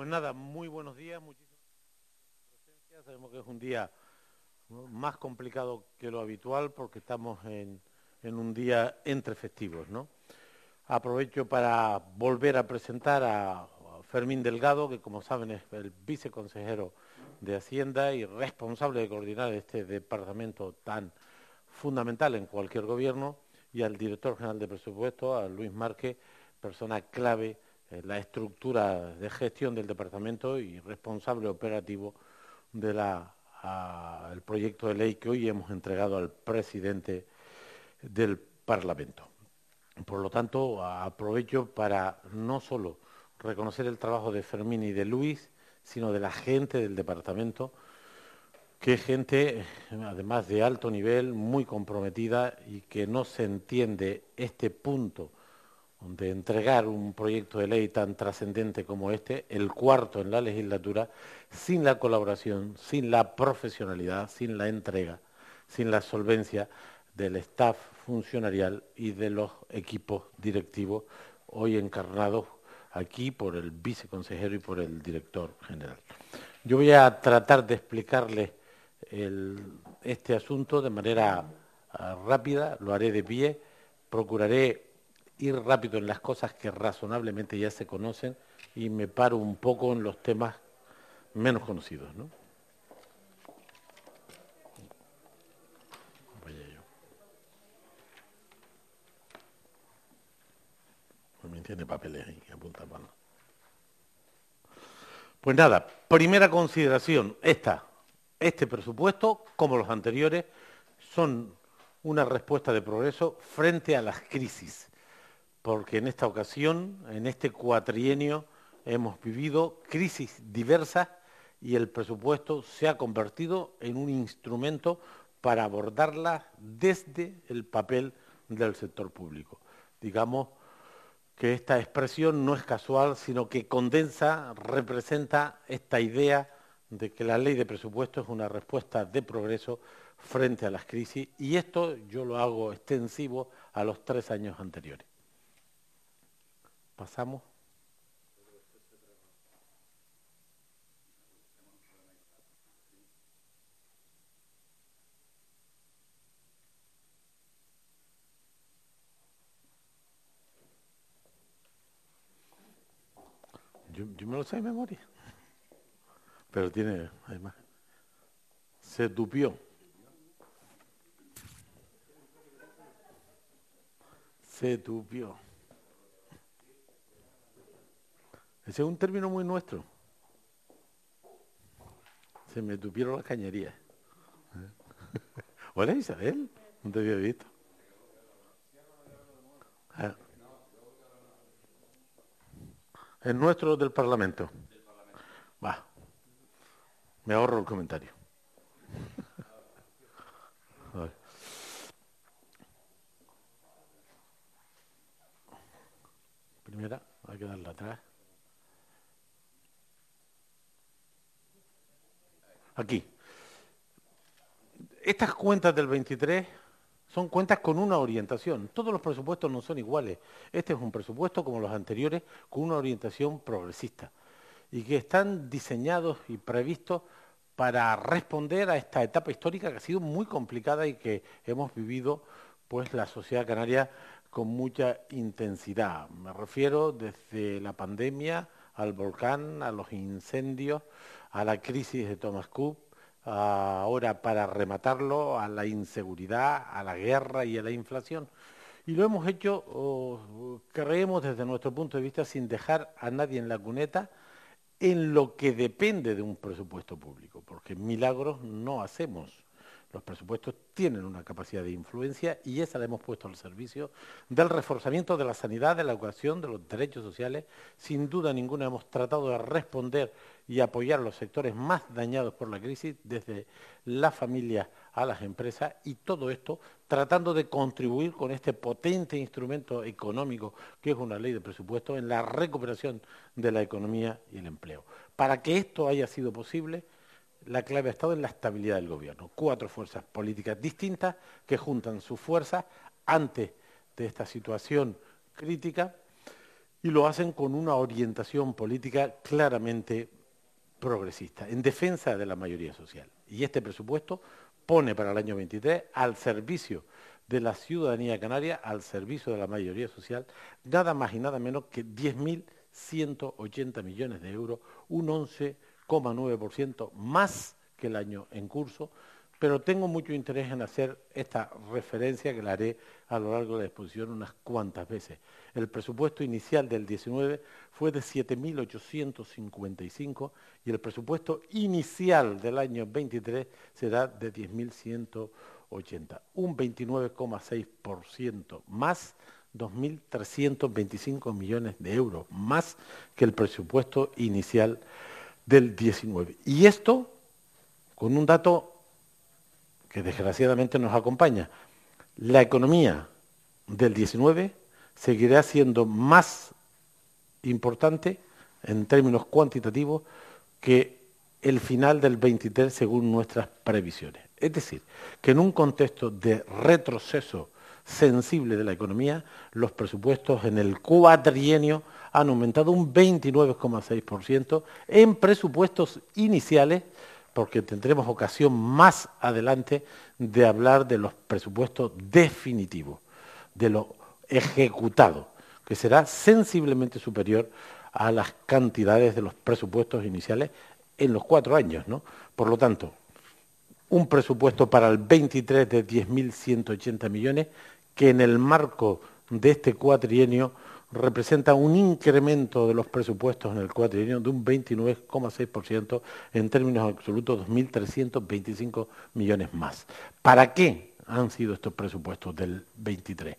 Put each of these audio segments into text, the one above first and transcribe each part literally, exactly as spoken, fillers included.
Pues nada, muy buenos días, muchísimas gracias. Sabemos que es un día más complicado que lo habitual porque estamos en, en un día entre festivos, ¿no? Aprovecho para volver a presentar a Fermín Delgado, que como saben es el viceconsejero de Hacienda y responsable de coordinar este departamento tan fundamental en cualquier gobierno, y al director general de presupuesto, a Luis Márquez, persona clave en la estructura de gestión del departamento y responsable operativo del proyecto de ley que hoy hemos entregado al presidente del Parlamento. Por lo tanto, aprovecho para no solo reconocer el trabajo de Fermín y de Luis, sino de la gente del departamento, que es gente, además de alto nivel, muy comprometida y que no se entiende este punto de entregar un proyecto de ley tan trascendente como este, el cuarto en la legislatura, sin la colaboración, sin la profesionalidad, sin la entrega, sin la solvencia del staff funcionarial y de los equipos directivos, hoy encarnados aquí por el viceconsejero y por el director general. Yo voy a tratar de explicarles el, este asunto de manera uh, rápida, lo haré de pie, procuraré ir rápido en las cosas que razonablemente ya se conocen y me paro un poco en los temas menos conocidos, ¿no? Vaya yo. También tiene papeles ahí que apunta mano. Pues nada, primera consideración, esta. Este presupuesto, como los anteriores, son una respuesta de progreso frente a las crisis, porque en esta ocasión, en este cuatrienio, hemos vivido crisis diversas y el presupuesto se ha convertido en un instrumento para abordarlas desde el papel del sector público. Digamos que esta expresión no es casual, sino que condensa, representa esta idea de que la ley de presupuesto es una respuesta de progreso frente a las crisis, y esto yo lo hago extensivo a los tres años anteriores. Pasamos. Yo, yo me lo sé de memoria. Pero tiene, además, se tupió. Se tupió. Ese es un término muy nuestro. Se me tupieron las cañerías. Hola Isabel, no te había visto. Ah. Es nuestro del Parlamento. Va, me ahorro el comentario. Primera, hay que darla atrás. Aquí. Estas cuentas del veintitrés son cuentas con una orientación. Todos los presupuestos no son iguales. Este es un presupuesto, como los anteriores, con una orientación progresista y que están diseñados y previstos para responder a esta etapa histórica que ha sido muy complicada y que hemos vivido pues la sociedad canaria con mucha intensidad. Me refiero desde la pandemia al volcán, a los incendios, a la crisis de Thomas Cook, ahora para rematarlo, a la inseguridad, a la guerra y a la inflación. Y lo hemos hecho, oh, creemos desde nuestro punto de vista, sin dejar a nadie en la cuneta, en lo que depende de un presupuesto público, porque milagros no hacemos. Los presupuestos tienen una capacidad de influencia y esa la hemos puesto al servicio del reforzamiento de la sanidad, de la educación, de los derechos sociales. Sin duda ninguna hemos tratado de responder y apoyar a los sectores más dañados por la crisis, desde las familias a las empresas, y todo esto tratando de contribuir con este potente instrumento económico que es una ley de presupuesto en la recuperación de la economía y el empleo. Para que esto haya sido posible, la clave ha estado en la estabilidad del gobierno. Cuatro fuerzas políticas distintas que juntan sus fuerzas antes de esta situación crítica y lo hacen con una orientación política claramente progresista, en defensa de la mayoría social. Y este presupuesto pone para el año veintitrés al servicio de la ciudadanía canaria, al servicio de la mayoría social, nada más y nada menos que diez mil ciento ochenta millones de euros, un once coma nueve por ciento más que el año en curso, pero tengo mucho interés en hacer esta referencia que la haré a lo largo de la exposición unas cuantas veces. El presupuesto inicial del diecinueve fue de siete mil ochocientos cincuenta y cinco y el presupuesto inicial del año veintitrés será de diez mil ciento ochenta, un veintinueve coma seis por ciento más, dos mil trescientos veinticinco millones de euros más que el presupuesto inicial del diecinueve. Y esto con un dato que desgraciadamente nos acompaña. La economía del diecinueve seguirá siendo más importante en términos cuantitativos que el final del veintitrés según nuestras previsiones. Es decir, que en un contexto de retroceso sensible de la economía, los presupuestos en el cuatrienio han aumentado un veintinueve coma seis por ciento en presupuestos iniciales, porque tendremos ocasión más adelante de hablar de los presupuestos definitivos, de lo ejecutado, que será sensiblemente superior a las cantidades de los presupuestos iniciales en los cuatro años, ¿no? Por lo tanto, un presupuesto para el veintitrés de diez mil ciento ochenta millones, que en el marco de este cuatrienio representa un incremento de los presupuestos en el cuatrienio de un veintinueve coma seis por ciento, en términos absolutos dos mil trescientos veinticinco millones más. ¿Para qué han sido estos presupuestos del veintitrés?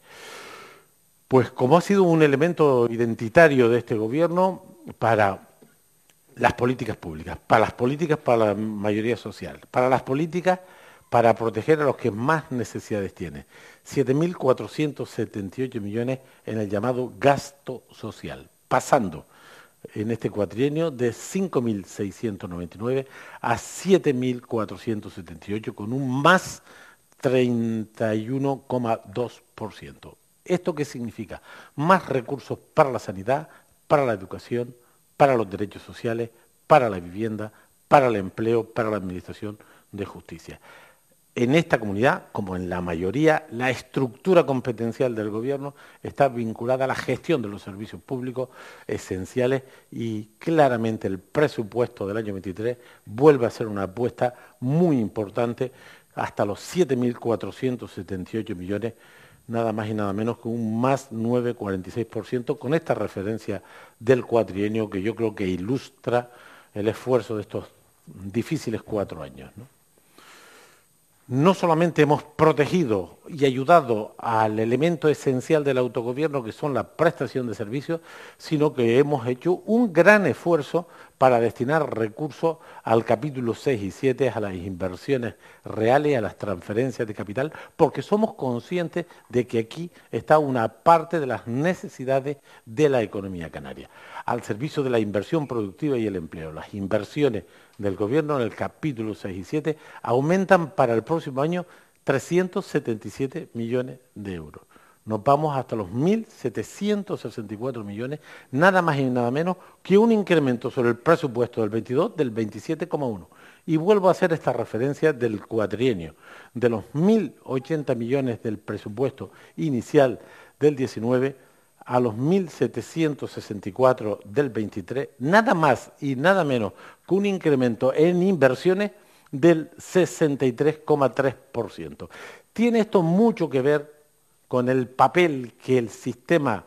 Pues como ha sido un elemento identitario de este gobierno para las políticas públicas, para las políticas para la mayoría social, para las políticas para proteger a los que más necesidades tienen. siete mil cuatrocientos setenta y ocho millones en el llamado gasto social, pasando en este cuatrienio de cinco mil seiscientos noventa y nueve a siete mil cuatrocientos setenta y ocho, con un más treinta y uno coma dos por ciento. ¿Esto qué significa? Más recursos para la sanidad, para la educación, para los derechos sociales, para la vivienda, para el empleo, para la administración de justicia. En esta comunidad, como en la mayoría, la estructura competencial del gobierno está vinculada a la gestión de los servicios públicos esenciales y claramente el presupuesto del año veintitrés vuelve a ser una apuesta muy importante hasta los siete mil cuatrocientos setenta y ocho millones, nada más y nada menos que un más nueve coma cuarenta y seis por ciento, con esta referencia del cuatrienio que yo creo que ilustra el esfuerzo de estos difíciles cuatro años, ¿no? No solamente hemos protegido y ayudado al elemento esencial del autogobierno, que son la prestación de servicios, sino que hemos hecho un gran esfuerzo para destinar recursos al capítulo seis y siete, a las inversiones reales, a las transferencias de capital, porque somos conscientes de que aquí está una parte de las necesidades de la economía canaria, al servicio de la inversión productiva y el empleo. Las inversiones del gobierno en el capítulo seis y siete aumentan para el próximo año trescientos setenta y siete millones de euros. Nos vamos hasta los mil setecientos sesenta y cuatro millones, nada más y nada menos que un incremento sobre el presupuesto del veintidós del veintisiete coma uno. Y vuelvo a hacer esta referencia del cuatrienio. De los mil ochenta millones del presupuesto inicial del diecinueve a los mil setecientos sesenta y cuatro del veintitrés, nada más y nada menos que un incremento en inversiones del sesenta y tres coma tres por ciento. Tiene esto mucho que ver con el papel que el sistema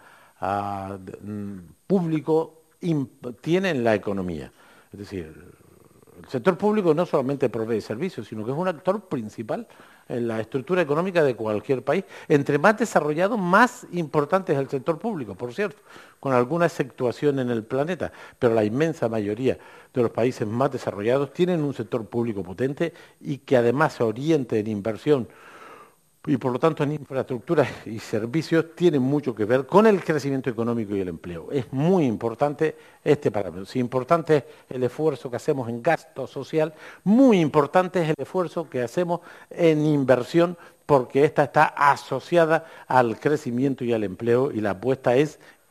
uh, público tiene en la economía. Es decir, el sector público no solamente provee servicios, sino que es un actor principal en la estructura económica de cualquier país. Entre más desarrollado, más importante es el sector público, por cierto, con alguna exceptuación en el planeta, pero la inmensa mayoría de los países más desarrollados tienen un sector público potente y que además se oriente en inversión y por lo tanto en infraestructuras y servicios, tiene mucho que ver con el crecimiento económico y el empleo. Es muy importante este parámetro. Si importante es el esfuerzo que hacemos en gasto social, muy importante es el esfuerzo que hacemos en inversión, porque esta está asociada al crecimiento y al empleo, y la apuesta es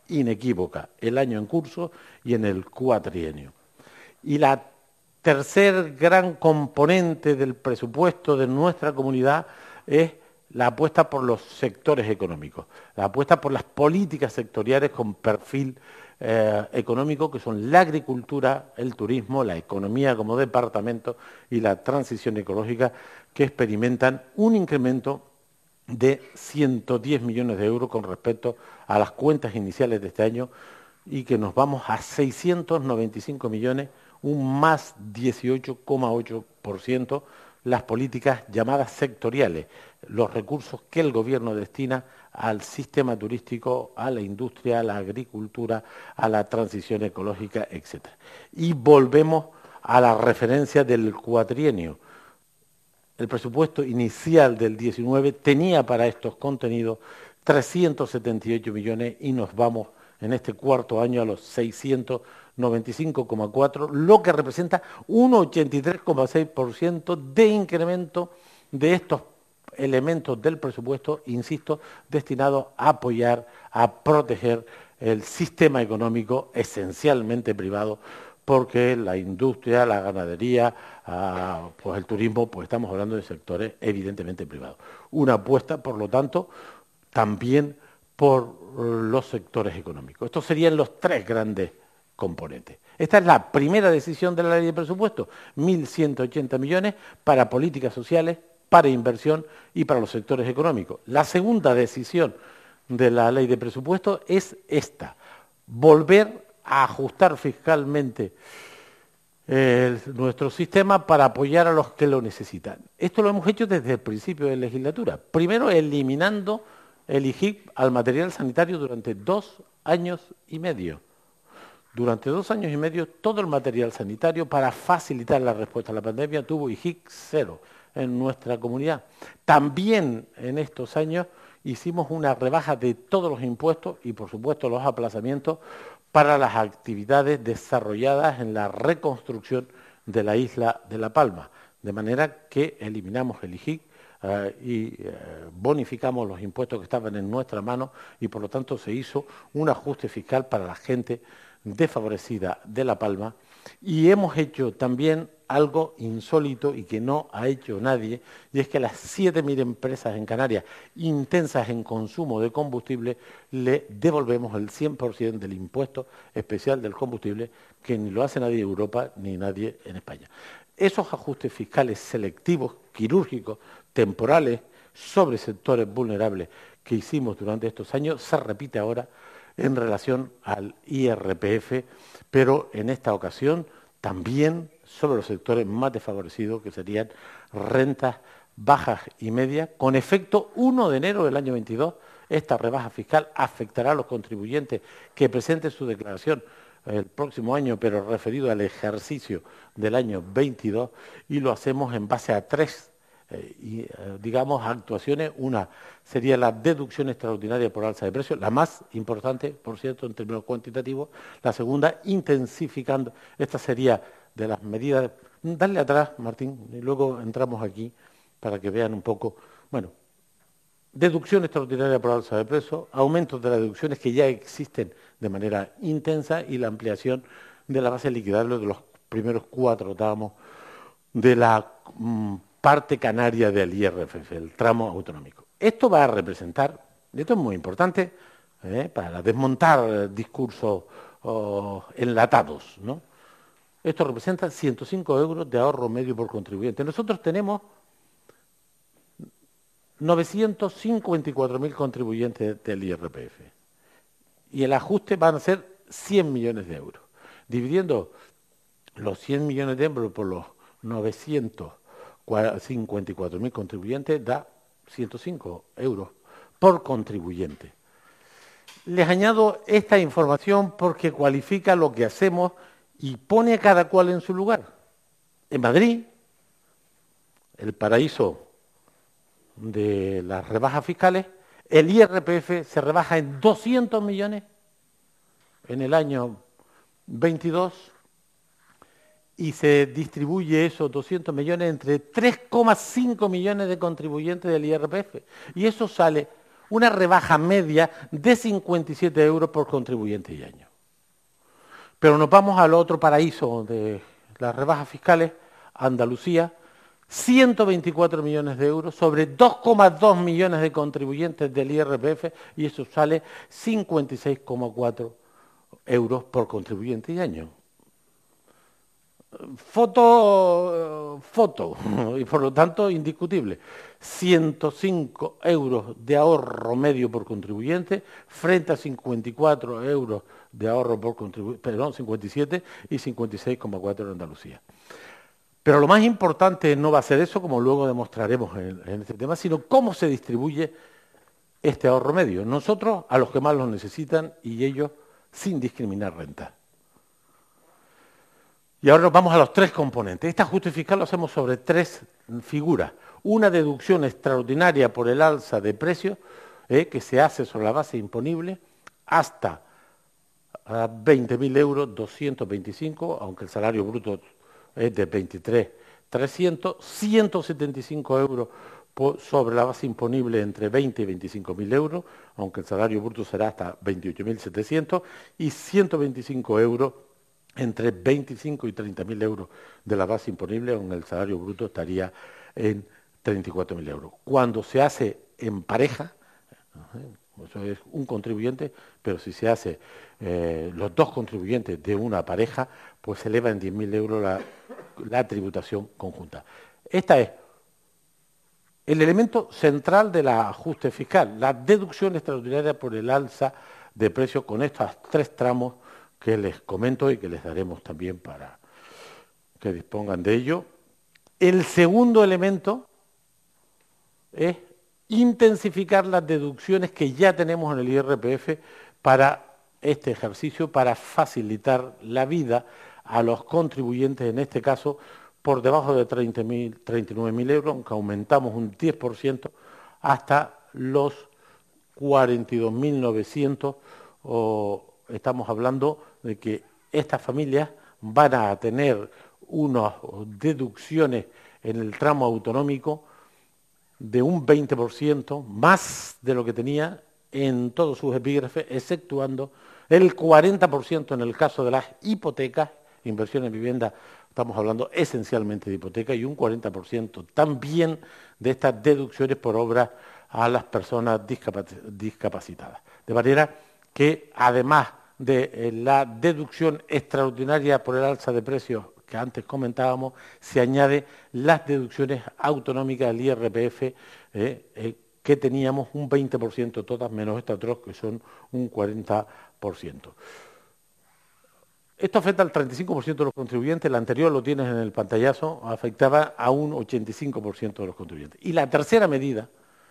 inequívoca, el año en curso y en el cuatrienio. Y la tercer gran componente del presupuesto de nuestra comunidad es la apuesta por los sectores económicos, la apuesta por las políticas sectoriales con perfil eh, económico, que son la agricultura, el turismo, la economía como departamento y la transición ecológica, que experimentan un incremento de ciento diez millones de euros con respecto a las cuentas iniciales de este año y que nos vamos a seiscientos noventa y cinco millones, un más dieciocho coma ocho por ciento, las políticas llamadas sectoriales, los recursos que el gobierno destina al sistema turístico, a la industria, a la agricultura, a la transición ecológica, etcétera. Y volvemos a la referencia del cuatrienio. El presupuesto inicial del diecinueve tenía para estos contenidos trescientos setenta y ocho millones y nos vamos en este cuarto año a los seiscientos noventa y cinco coma cuatro, lo que representa un ochenta y tres coma seis por ciento de incremento de estos elementos del presupuesto, insisto, destinados a apoyar, a proteger el sistema económico esencialmente privado, porque la industria, la ganadería, ah, pues el turismo, pues estamos hablando de sectores evidentemente privados. Una apuesta, por lo tanto, también por los sectores económicos. Estos serían los tres grandes componentes. Esta es la primera decisión de la ley de presupuesto, mil ciento ochenta millones para políticas sociales, para inversión y para los sectores económicos. La segunda decisión de la ley de presupuesto es esta, volver a ajustar fiscalmente eh, nuestro sistema para apoyar a los que lo necesitan. Esto lo hemos hecho desde el principio de la legislatura. Primero, eliminando el I G I C al material sanitario durante dos años y medio. Durante dos años y medio, todo el material sanitario para facilitar la respuesta a la pandemia tuvo I G I C cero en nuestra comunidad. También en estos años hicimos una rebaja de todos los impuestos y, por supuesto, los aplazamientos para las actividades desarrolladas en la reconstrucción de la isla de La Palma, de manera que eliminamos el I G I C eh, y eh, bonificamos los impuestos que estaban en nuestra mano y, por lo tanto, se hizo un ajuste fiscal para la gente desfavorecida de La Palma. Y hemos hecho también algo insólito y que no ha hecho nadie, y es que a las siete mil empresas en Canarias intensas en consumo de combustible le devolvemos el cien por ciento del impuesto especial del combustible, que ni lo hace nadie en Europa ni nadie en España. Esos ajustes fiscales selectivos, quirúrgicos, temporales, sobre sectores vulnerables que hicimos durante estos años, se repite ahora en relación al I R P F, pero en esta ocasión también sobre los sectores más desfavorecidos, que serían rentas bajas y medias. Con efecto uno de enero del año veintidós, esta rebaja fiscal afectará a los contribuyentes que presenten su declaración el próximo año, pero referido al ejercicio del año veintidós, y lo hacemos en base a tres Eh, y, eh, digamos, actuaciones. Una sería la deducción extraordinaria por alza de precios, la más importante, por cierto, en términos cuantitativos. La segunda, intensificando, esta sería de las medidas. Dale atrás, Martín, y luego entramos aquí para que vean un poco. Bueno, deducción extraordinaria por alza de precios, aumentos de las deducciones que ya existen de manera intensa y la ampliación de la base liquidable de los primeros cuatro tramos de la mmm, parte canaria del I R P F, el tramo autonómico. Esto va a representar, esto es muy importante, ¿eh? para desmontar discursos oh, enlatados, ¿no? Esto representa ciento cinco euros de ahorro medio por contribuyente. Nosotros tenemos novecientos cincuenta y cuatro mil contribuyentes del I R P F y el ajuste van a ser cien millones de euros. Dividiendo los cien millones de euros por los novecientos cincuenta y cuatro mil contribuyentes da ciento cinco euros por contribuyente. Les añado esta información porque cualifica lo que hacemos y pone a cada cual en su lugar. En Madrid, el paraíso de las rebajas fiscales, el I R P F se rebaja en doscientos millones en el año veintidós y se distribuye esos doscientos millones entre tres coma cinco millones de contribuyentes del I R P F. Y eso sale Una rebaja media de cincuenta y siete euros por contribuyente y año. Pero nos vamos al otro paraíso de las rebajas fiscales, Andalucía, ciento veinticuatro millones de euros sobre dos coma dos millones de contribuyentes del I R P F y eso sale cincuenta y seis coma cuatro euros por contribuyente y año. Foto, foto, y por lo tanto indiscutible. ciento cinco euros de ahorro medio por contribuyente frente a cincuenta y cuatro euros de ahorro por contribuyente, perdón, cincuenta y siete y cincuenta y seis coma cuatro en Andalucía. Pero lo más importante no va a ser eso, como luego demostraremos en, en este tema, sino cómo se distribuye este ahorro medio. Nosotros a los que más lo necesitan y ellos sin discriminar renta. Y ahora nos vamos a los tres componentes. Este ajuste fiscal lo hacemos sobre tres figuras. Una deducción extraordinaria por el alza de precios, eh, que se hace sobre la base imponible, hasta uh, veinte mil euros, doscientos veinticinco, aunque el salario bruto es de veintitrés mil trescientos, ciento setenta y cinco euros por, sobre la base imponible entre veinte y veinticinco mil euros, aunque el salario bruto será hasta veintiocho mil setecientos, y ciento veinticinco euros entre veinticinco y treinta mil euros de la base imponible, aunque el salario bruto estaría en treinta y cuatro mil euros. Cuando se hace en pareja, eso es un contribuyente, pero si se hace eh, los dos contribuyentes de una pareja, pues se eleva en diez mil euros la, la tributación conjunta. Este es el elemento central del ajuste fiscal, la deducción extraordinaria por el alza de precios con estos tres tramos que les comento y que les daremos también para que dispongan de ello. El segundo elemento es intensificar las deducciones que ya tenemos en el I R P F para este ejercicio, para facilitar la vida a los contribuyentes, en este caso, por debajo de treinta mil, treinta y nueve mil euros, aunque aumentamos un diez por ciento hasta los cuarenta y dos mil novecientos, o estamos hablando de que estas familias van a tener unas deducciones en el tramo autonómico de un veinte por ciento más de lo que tenía en todos sus epígrafes, exceptuando el cuarenta por ciento en el caso de las hipotecas, inversión en vivienda, estamos hablando esencialmente de hipoteca, y un cuarenta por ciento también de estas deducciones por obra a las personas discapacitadas. De manera que, además de la deducción extraordinaria por el alza de precios que antes comentábamos, se añade las deducciones autonómicas del I R P F, eh, eh, que teníamos un veinte por ciento todas, menos estas otras que son un cuarenta por ciento. Esto afecta al treinta y cinco por ciento de los contribuyentes, el anterior lo tienes en el pantallazo, afectaba a un ochenta y cinco por ciento de los contribuyentes. Y la tercera medida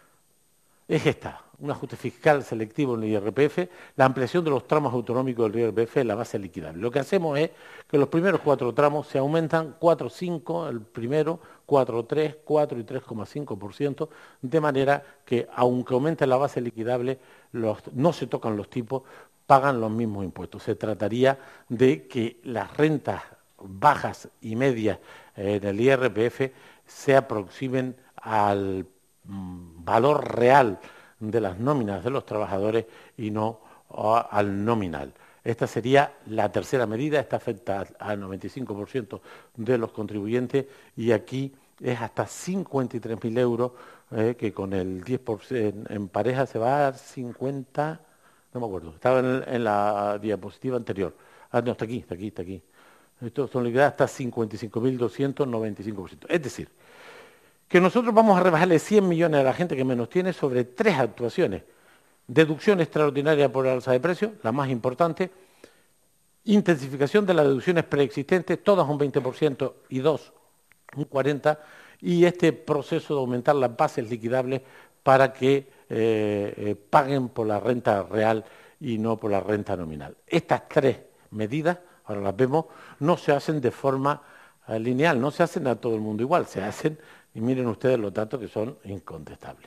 es esta, un ajuste fiscal selectivo en el I R P F, la ampliación de los tramos autonómicos del I R P F en la base liquidable. Lo que hacemos es que los primeros cuatro tramos se aumentan cuatro coma cinco, el primero, cuatro coma tres, cuatro y tres coma cinco por ciento, de manera que, aunque aumente la base liquidable, los, no se tocan los tipos, pagan los mismos impuestos. Se trataría de que las rentas bajas y medias en el I R P F se aproximen al valor real de las nóminas de los trabajadores y no al nominal. Esta sería la tercera medida, esta afecta al noventa y cinco por ciento de los contribuyentes y aquí es hasta cincuenta y tres mil euros, eh, que con el diez por ciento en, en pareja se va a cincuenta, no me acuerdo, estaba en, en la diapositiva anterior. Ah, no, está aquí, está aquí, está aquí. Esto son liquidadas hasta cincuenta y cinco mil doscientos noventa y cinco por ciento. Es decir, que nosotros vamos a rebajarle cien millones a la gente que menos tiene sobre tres actuaciones. Deducción extraordinaria por alza de precios, la más importante, intensificación de las deducciones preexistentes, todas un veinte por ciento y dos un cuarenta por ciento, y este proceso de aumentar las bases liquidables para que eh, eh, paguen por la renta real y no por la renta nominal. Estas tres medidas, ahora las vemos, no se hacen de forma eh, lineal, no se hacen a todo el mundo igual, se hacen, y miren ustedes los datos que son incontestables.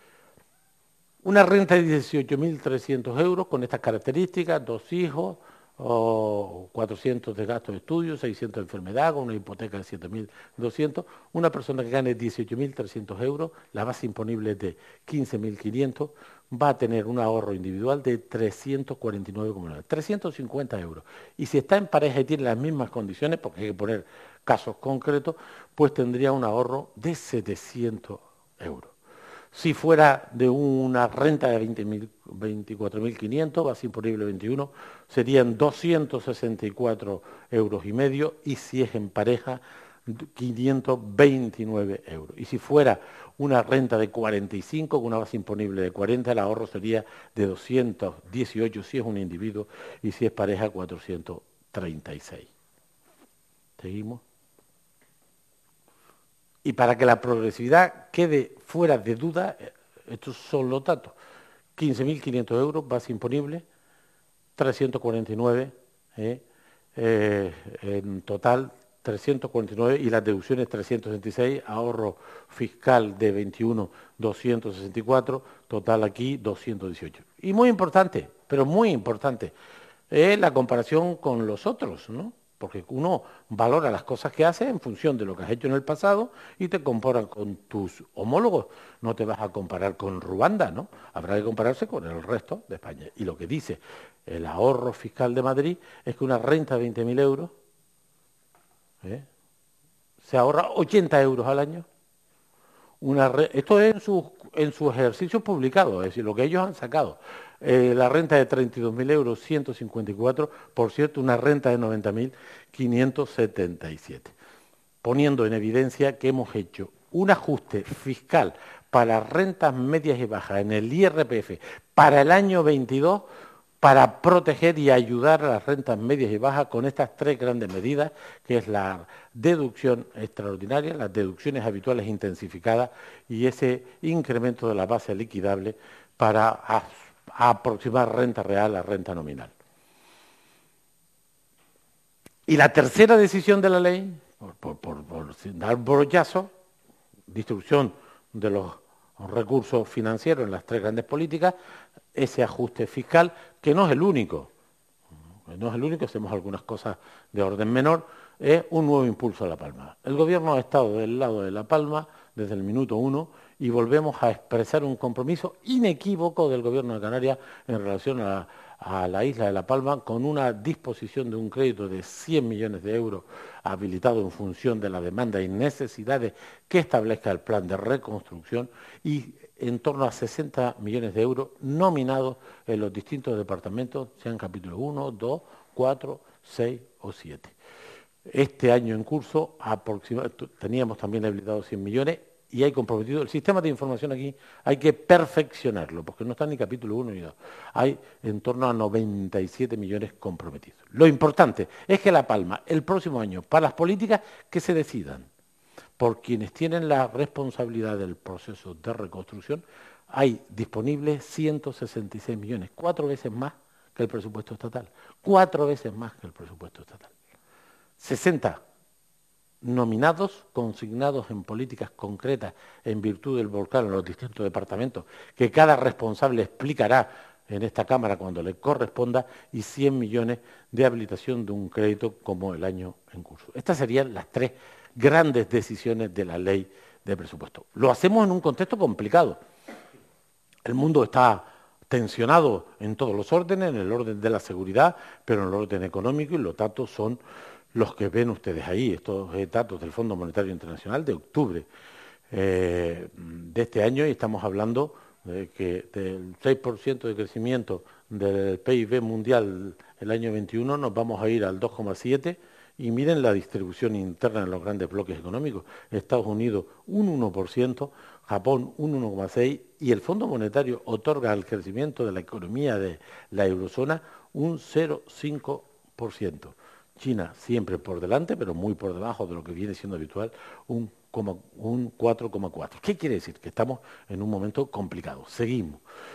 Una renta de dieciocho mil trescientos euros con estas características, dos hijos, o cuatrocientos de gastos de estudio, seiscientos de enfermedad, con una hipoteca de siete mil doscientos. Una persona que gane dieciocho mil trescientos euros, la base imponible es de quince mil quinientos, va a tener un ahorro individual de trescientos cuarenta y nueve coma nueve, trescientos cincuenta euros. Y si está en pareja y tiene las mismas condiciones, porque hay que poner casos concretos, pues tendría un ahorro de setecientos euros. Si fuera de una renta de veinticuatro mil quinientos, base imponible veintiuno, serían doscientos sesenta y cuatro euros y medio, y si es en pareja, quinientos veintinueve euros. Y si fuera una renta de cuarenta y cinco, con una base imponible de cuarenta, el ahorro sería de doscientos dieciocho si es un individuo, y si es pareja, cuatrocientos treinta y seis. ¿Seguimos? Y para que la progresividad quede fuera de duda, estos son los datos. quince mil quinientos euros, base imponible, trescientos cuarenta y nueve, eh, eh, en total trescientos cuarenta y nueve, y las deducciones trescientos sesenta y seis, ahorro fiscal de veintiuno, doscientos sesenta y cuatro, total aquí doscientos dieciocho. Y muy importante, pero muy importante, es la comparación con los otros, ¿no? Porque uno valora las cosas que hace en función de lo que has hecho en el pasado y te comparan con tus homólogos. No te vas a comparar con Ruanda, ¿no? Habrá que compararse con el resto de España. Y lo que dice el ahorro fiscal de Madrid es que una renta de veinte mil euros ¿eh? se ahorra ochenta euros al año. Una re... Esto es en sus en sus ejercicios publicados, es decir, lo que ellos han sacado. Eh, la renta de treinta y dos mil euros, ciento cincuenta y cuatro, por cierto, una renta de noventa mil quinientos setenta y siete. Poniendo en evidencia que hemos hecho un ajuste fiscal para rentas medias y bajas en el I R P F para el año veintidós, para proteger y ayudar a las rentas medias y bajas con estas tres grandes medidas, que es la deducción extraordinaria, las deducciones habituales intensificadas y ese incremento de la base liquidable para a, a aproximar renta real a renta nominal. Y la tercera decisión de la ley, por, por, por, por dar brochazo, distribución de los recursos financieros en las tres grandes políticas, ese ajuste fiscal, que no es el único, no es el único, hacemos algunas cosas de orden menor, es un nuevo impulso a La Palma. El Gobierno ha estado del lado de La Palma desde el minuto uno y volvemos a expresar un compromiso inequívoco del Gobierno de Canarias en relación a, a la isla de La Palma, con una disposición de un crédito de cien millones de euros habilitado en función de la demanda y necesidades que establezca el plan de reconstrucción, y en torno a sesenta millones de euros nominados en los distintos departamentos, sean capítulos uno, dos, cuatro, seis o siete. Este año en curso teníamos también habilitados cien millones y hay comprometido. El sistema de información aquí hay que perfeccionarlo, porque no está ni capítulo uno ni dos. Hay en torno a noventa y siete millones comprometidos. Lo importante es que La Palma, el próximo año, para las políticas que se decidan por quienes tienen la responsabilidad del proceso de reconstrucción, hay disponibles ciento sesenta y seis millones, cuatro veces más que el presupuesto estatal, cuatro veces más que el presupuesto estatal. sesenta nominados, consignados en políticas concretas en virtud del volcán en los distintos departamentos, que cada responsable explicará en esta Cámara cuando le corresponda, y cien millones de habilitación de un crédito como el año en curso. Estas serían las tres grandes decisiones de la ley de presupuesto. Lo hacemos en un contexto complicado. El mundo está tensionado en todos los órdenes, en el orden de la seguridad, pero en el orden económico, y los datos son los que ven ustedes ahí, estos datos del Fondo Monetario Internacional de octubre eh, de este año, y estamos hablando de que del seis por ciento de crecimiento del P I B mundial el año veintiuno nos vamos a ir al dos coma siete por ciento. Y miren la distribución interna en los grandes bloques económicos. Estados Unidos un uno por ciento, Japón un uno coma seis por ciento, y el Fondo Monetario otorga al crecimiento de la economía de la eurozona un cero coma cinco por ciento. China siempre por delante, pero muy por debajo de lo que viene siendo habitual, un, un cuatro coma cuatro. ¿Qué quiere decir? Que estamos en un momento complicado. Seguimos.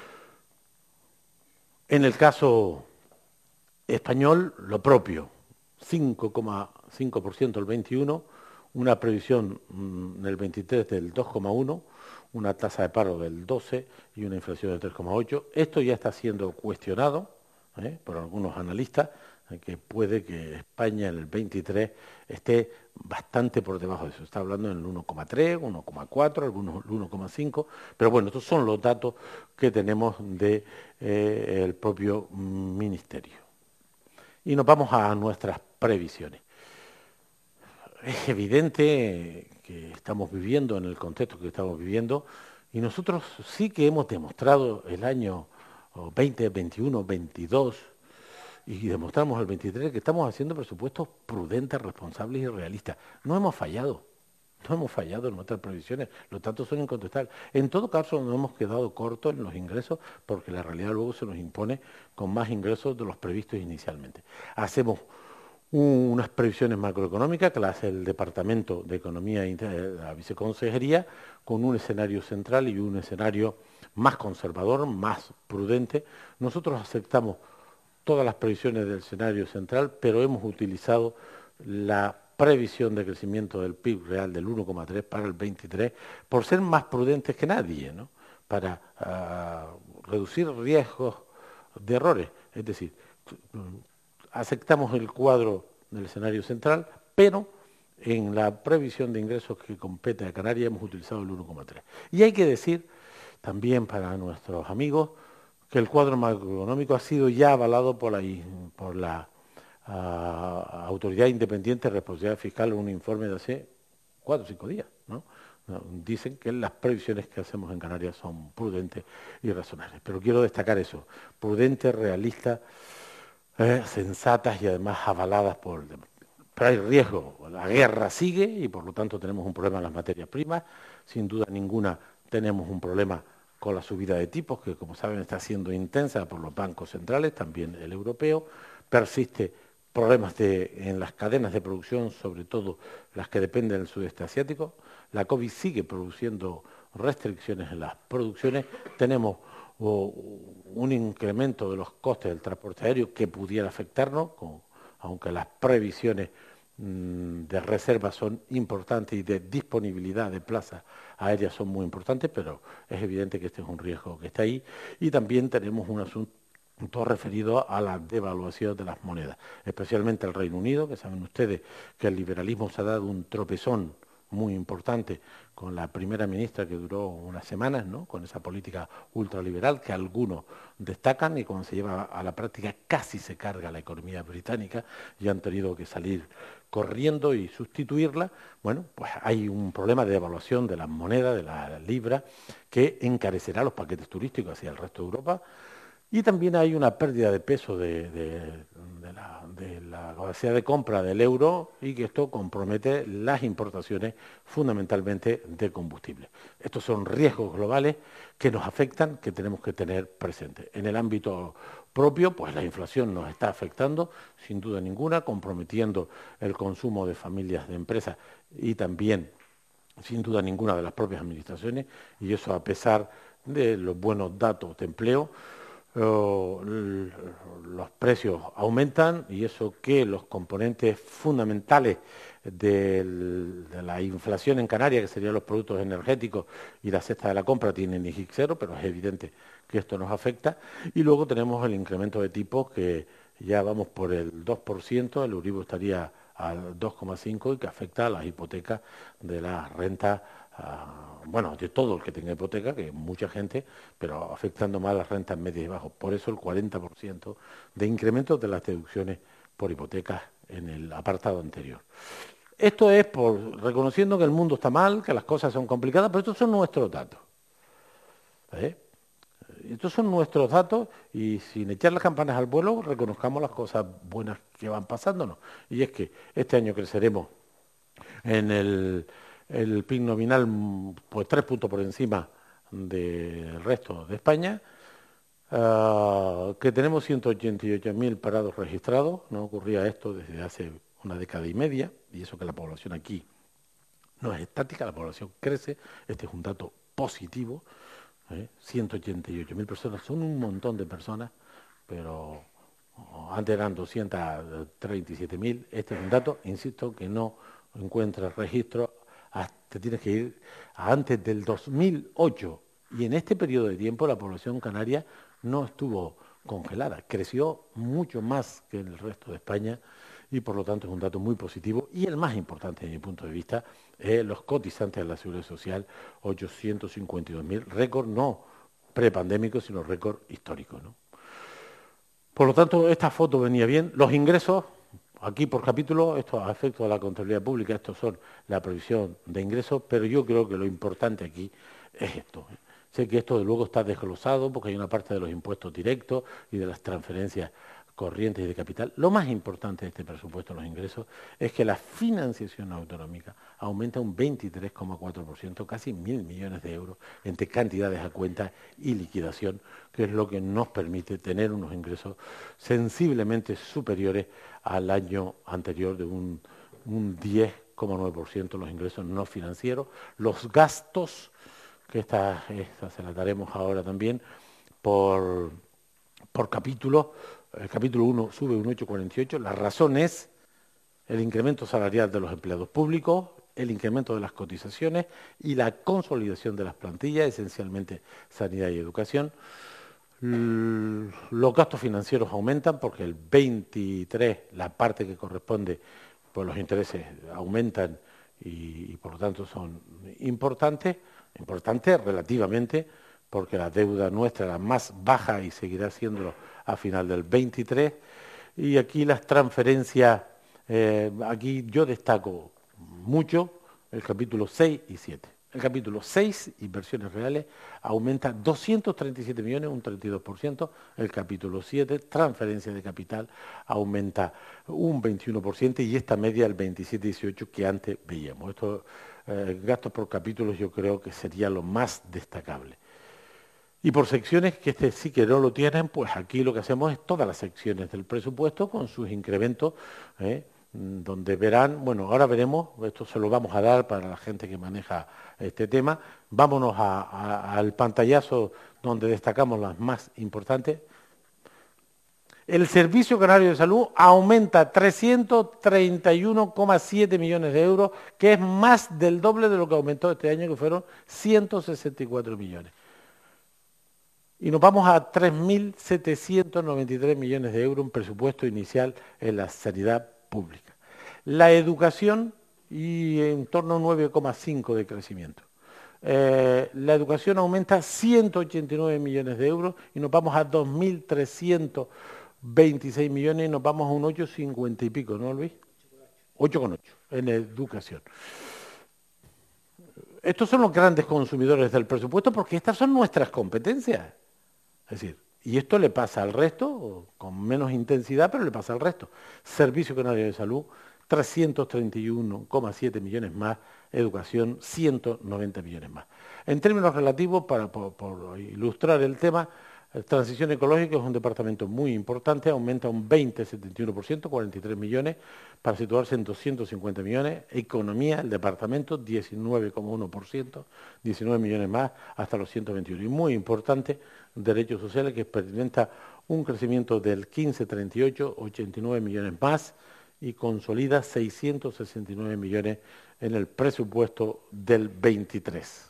En el caso español, lo propio. cinco coma cinco por ciento el veintiuno, una previsión en el veintitrés del dos coma uno, una tasa de paro del doce y una inflación del tres coma ocho. Esto ya está siendo cuestionado ¿eh? por algunos analistas que puede que España en el veintitrés esté bastante por debajo de eso. Está hablando en el uno coma tres, uno coma cuatro, algunos el uno coma cinco, pero bueno, estos son los datos que tenemos del de, eh, propio Ministerio. Y nos vamos a nuestras previsiones. Es evidente que estamos viviendo en el contexto que estamos viviendo y nosotros sí que hemos demostrado el año veinte, veintiuno, veintidós y demostramos el veintitrés que estamos haciendo presupuestos prudentes, responsables y realistas. No hemos fallado, no hemos fallado en nuestras previsiones, los datos son incontestables. En todo caso, nos hemos quedado cortos en los ingresos porque la realidad luego se nos impone con más ingresos de los previstos inicialmente. Hacemos unas previsiones macroeconómicas que las hace el Departamento de Economía y la Viceconsejería con un escenario central y un escenario más conservador, más prudente. Nosotros aceptamos todas las previsiones del escenario central, pero hemos utilizado la previsión de crecimiento del P I B real del uno coma tres para el veintitrés por ser más prudentes que nadie, ¿no? Para uh, reducir riesgos de errores. Es decir, aceptamos el cuadro del escenario central, pero en la previsión de ingresos que compete a Canarias hemos utilizado el uno coma tres. Y hay que decir también para nuestros amigos que el cuadro macroeconómico ha sido ya avalado por la, por la uh, Autoridad Independiente de Responsabilidad Fiscal en un informe de hace cuatro o cinco días, ¿no? Dicen que las previsiones que hacemos en Canarias son prudentes y razonables. Pero quiero destacar eso, prudentes, realistas, eh, sensatas y además avaladas por... Pero hay riesgo, la guerra sigue y por lo tanto tenemos un problema en las materias primas, sin duda ninguna tenemos un problema con la subida de tipos, que como saben está siendo intensa por los bancos centrales, también el europeo, persiste problemas de, en las cadenas de producción, sobre todo las que dependen del sudeste asiático, la COVID sigue produciendo restricciones en las producciones, tenemos oh, un incremento de los costes del transporte aéreo que pudiera afectarnos, con, aunque las previsiones mmm, de reserva son importantes y de disponibilidad de plazas aéreas son muy importantes, pero es evidente que este es un riesgo que está ahí. Y también tenemos un asunto referido a la devaluación de las monedas, especialmente el Reino Unido, que saben ustedes que el liberalismo se ha dado un tropezón muy importante con la primera ministra que duró unas semanas, ¿no? Con esa política ultraliberal que algunos destacan y cuando se lleva a la práctica casi se carga la economía británica y han tenido que salir corriendo y sustituirla. Bueno, pues hay un problema de devaluación de las monedas, de la libra, que encarecerá los paquetes turísticos hacia el resto de Europa. Y también hay una pérdida de peso de, de, de, la, de la capacidad de compra del euro y que esto compromete las importaciones fundamentalmente de combustible. Estos son riesgos globales que nos afectan, que tenemos que tener presentes. En el ámbito propio, pues la inflación nos está afectando, sin duda ninguna, comprometiendo el consumo de familias, de empresas y también, sin duda ninguna, de las propias administraciones, y eso a pesar de los buenos datos de empleo. Los precios aumentan y eso que los componentes fundamentales del, de la inflación en Canarias, que serían los productos energéticos y la cesta de la compra, tienen I G I cero, pero es evidente que esto nos afecta. Y luego tenemos el incremento de tipos que ya vamos por el dos por ciento, el Euribor estaría al dos coma cinco por ciento y que afecta a las hipotecas de la renta. Uh, bueno, de todo el que tenga hipoteca, que mucha gente, pero afectando más las rentas medias y bajas. Por eso el cuarenta por ciento de incremento de las deducciones por hipotecas en el apartado anterior. Esto es por reconociendo que el mundo está mal, que las cosas son complicadas, pero estos son nuestros datos. ¿Eh? Estos son nuestros datos y sin echar las campanas al vuelo, reconozcamos las cosas buenas que van pasándonos. Y es que este año creceremos en el... el P I B nominal pues tres puntos por encima del resto de España, uh, que tenemos ciento ochenta y ocho mil parados registrados, no ocurría esto desde hace una década y media, y eso que la población aquí no es estática, la población crece, este es un dato positivo, ¿eh? ciento ochenta y ocho mil personas, son un montón de personas, pero oh, antes eran doscientos treinta y siete mil, este es un dato, insisto, que no encuentra registro. Te tienes que ir a antes del dos mil ocho y en este periodo de tiempo la población canaria no estuvo congelada. Creció mucho más que en el resto de España y por lo tanto es un dato muy positivo. Y el más importante desde mi punto de vista es los cotizantes de la Seguridad Social, ochocientos cincuenta y dos mil, récord no prepandémico, sino récord histórico, ¿no? Por lo tanto, esta foto venía bien. Los ingresos, aquí por capítulo, esto a efectos de la contabilidad pública, estos son la previsión de ingresos, pero yo creo que lo importante aquí es esto. Sé que esto de luego está desglosado porque hay una parte de los impuestos directos y de las transferencias corrientes y de capital. Lo más importante de este presupuesto de los ingresos es que la financiación autonómica aumenta un veintitrés coma cuatro por ciento, casi mil millones de euros entre cantidades a cuenta y liquidación, que es lo que nos permite tener unos ingresos sensiblemente superiores al año anterior de un, un diez coma nueve por ciento los ingresos no financieros. Los gastos, que esta, esta se la daremos ahora también, por, por capítulo. El capítulo uno sube un ocho coma cuarenta y ocho. La razón es el incremento salarial de los empleados públicos, el incremento de las cotizaciones y la consolidación de las plantillas, esencialmente sanidad y educación. Los gastos financieros aumentan porque el veintitrés, la parte que corresponde, pues los intereses aumentan y, y por lo tanto son importantes, importantes relativamente, porque la deuda nuestra era más baja y seguirá siéndolo a final del veintitrés. Y aquí las transferencias, eh, aquí yo destaco mucho el capítulo seis y siete. El capítulo seis, inversiones reales, aumenta doscientos treinta y siete millones, un treinta y dos por ciento. El capítulo siete, transferencias de capital, aumenta un veintiuno por ciento y esta media el veintisiete dieciocho que antes veíamos. Estos eh, gastos por capítulos yo creo que sería lo más destacable. Y por secciones, que este sí que no lo tienen, pues aquí lo que hacemos es todas las secciones del presupuesto con sus incrementos, ¿eh? Donde verán, bueno, ahora veremos, esto se lo vamos a dar para la gente que maneja este tema. Vámonos a, a, al pantallazo donde destacamos las más importantes. El Servicio Canario de Salud aumenta trescientos treinta y uno coma siete millones de euros, que es más del doble de lo que aumentó este año, que fueron ciento sesenta y cuatro millones. Y nos vamos a tres mil setecientos noventa y tres millones de euros, un presupuesto inicial en la sanidad pública. La educación, y en torno a un nueve coma cinco de crecimiento. Eh, la educación aumenta ciento ochenta y nueve millones de euros y nos vamos a dos mil trescientos veintiséis millones y nos vamos a un ocho coma cincuenta y pico, ¿no, Luis? ocho coma ocho en educación. Estos son los grandes consumidores del presupuesto porque estas son nuestras competencias. Es decir, y esto le pasa al resto, con menos intensidad, pero le pasa al resto. Servicio Canario de Salud, trescientos treinta y uno coma siete millones más, educación, ciento noventa millones más. En términos relativos, para por, por ilustrar el tema, Transición Ecológica es un departamento muy importante, aumenta un veinte coma setenta y uno por ciento, cuarenta y tres millones, para situarse en doscientos cincuenta millones. Economía, el departamento, diecinueve coma uno por ciento, diecinueve millones más, hasta los ciento veintiuno. Y muy importante, Derechos Sociales, que experimenta un crecimiento del quince coma treinta y ocho, ochenta y nueve millones más, y consolida seiscientos sesenta y nueve millones en el presupuesto del veintitrés.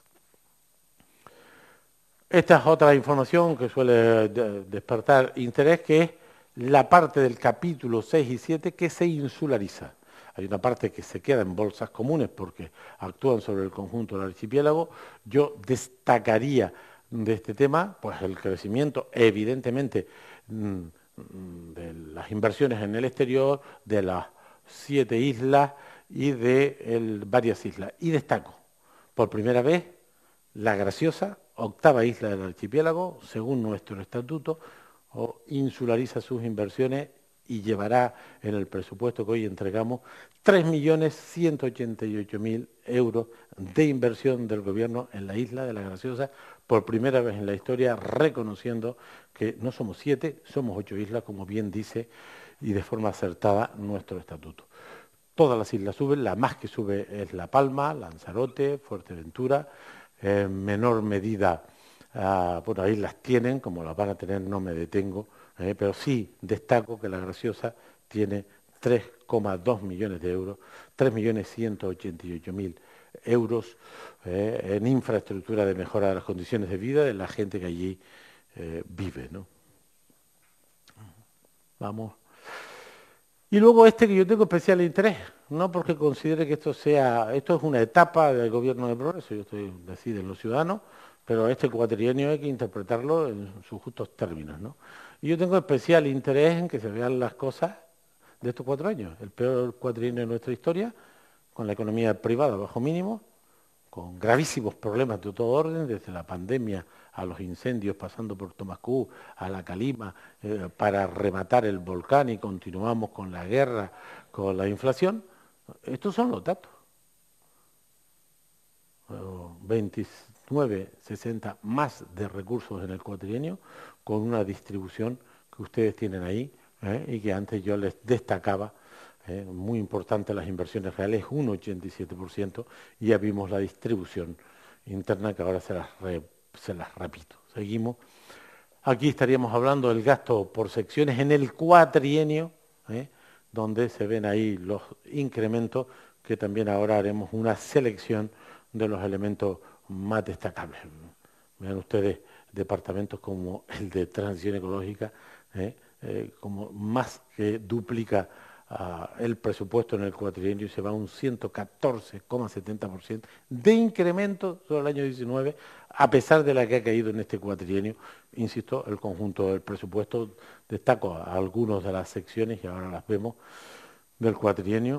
Esta es otra información que suele despertar interés, que es la parte del capítulo seis y siete que se insulariza. Hay una parte que se queda en bolsas comunes porque actúan sobre el conjunto del archipiélago. Yo destacaría de este tema pues el crecimiento, evidentemente, de las inversiones en el exterior, de las siete islas y de el, varias islas. Y destaco, por primera vez, La Graciosa, octava isla del archipiélago, según nuestro estatuto, o insulariza sus inversiones y llevará en el presupuesto que hoy entregamos tres millones ciento ochenta y ocho mil euros de inversión del gobierno en la isla de La Graciosa, por primera vez en la historia, reconociendo que no somos siete, somos ocho islas, como bien dice, y de forma acertada nuestro estatuto. Todas las islas suben, la más que sube es La Palma, Lanzarote, Fuerteventura, en menor medida, uh, bueno, ahí las tienen, como las van a tener no me detengo, eh, pero sí destaco que La Graciosa tiene tres coma dos millones de euros, tres millones ciento ochenta y ocho mil euros eh, en infraestructura de mejora de las condiciones de vida de la gente que allí eh, vive, ¿no? Vamos. Y luego este que yo tengo especial interés, no porque considere que esto sea, esto es una etapa del gobierno de progreso, yo estoy deciden los ciudadanos, pero este cuatrienio hay que interpretarlo en sus justos términos, ¿no? Y yo tengo especial interés en que se vean las cosas de estos cuatro años, el peor cuatrienio de nuestra historia, con la economía privada bajo mínimo, con gravísimos problemas de todo orden, desde la pandemia a los incendios, pasando por Tomascú, a la Calima, eh, para rematar el volcán y continuamos con la guerra, con la inflación. Estos son los datos. veintinueve, sesenta más de recursos en el cuatrienio, con una distribución que ustedes tienen ahí, eh, y que antes yo les destacaba. Eh, muy importante las inversiones reales, un ochenta y siete por ciento, y ya vimos la distribución interna que ahora se las, re, se las repito. Seguimos. Aquí estaríamos hablando del gasto por secciones en el cuatrienio, eh, donde se ven ahí los incrementos, que también ahora haremos una selección de los elementos más destacables. Vean ustedes departamentos como el de transición ecológica, eh, eh, como más que duplica Uh, el presupuesto en el cuatrienio y se va a un ciento catorce coma setenta por ciento de incremento sobre el año diecinueve, a pesar de la que ha caído en este cuatrienio. Insisto, el conjunto del presupuesto, destaco a algunas de las secciones y ahora las vemos del cuatrienio.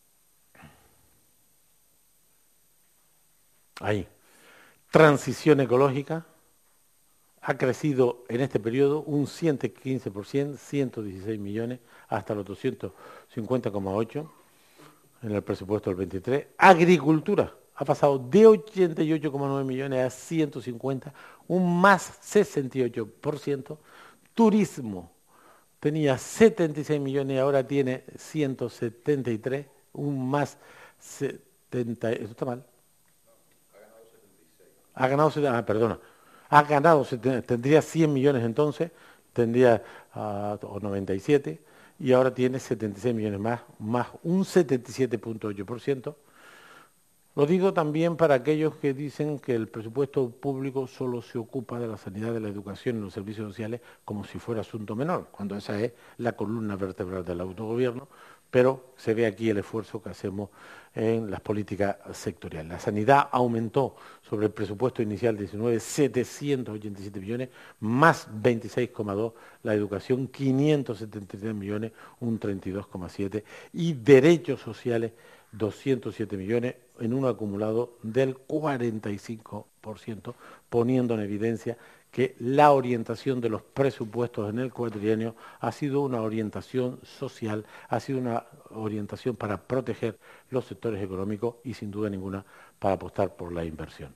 Ahí. Transición ecológica. Ha crecido en este periodo un ciento quince por ciento, ciento dieciséis millones, hasta los doscientos cincuenta coma ocho en el presupuesto del veintitrés. Agricultura ha pasado de ochenta y ocho coma nueve millones a ciento cincuenta, un más sesenta y ocho por ciento. Turismo tenía setenta y seis millones y ahora tiene ciento setenta y tres, un más setenta. ¿Eso está mal? Ha ganado setenta y seis. Ha ganado, ah, perdona. Ha ganado, tendría cien millones entonces, tendría uh, o noventa y siete, y ahora tiene setenta y seis millones más, más un setenta y siete punto ocho por ciento. Lo digo también para aquellos que dicen que el presupuesto público solo se ocupa de la sanidad, de la educación y los servicios sociales como si fuera asunto menor, cuando esa es la columna vertebral del autogobierno, pero se ve aquí el esfuerzo que hacemos en las políticas sectoriales. La sanidad aumentó sobre el presupuesto inicial diecinueve setecientos ochenta y siete millones, más veintiséis coma dos, la educación quinientos setenta y tres millones, un treinta y dos coma siete, y derechos sociales doscientos siete millones en un acumulado del cuarenta y cinco por ciento, poniendo en evidencia que la orientación de los presupuestos en el cuatrienio ha sido una orientación social, ha sido una orientación para proteger los sectores económicos y sin duda ninguna para apostar por la inversión.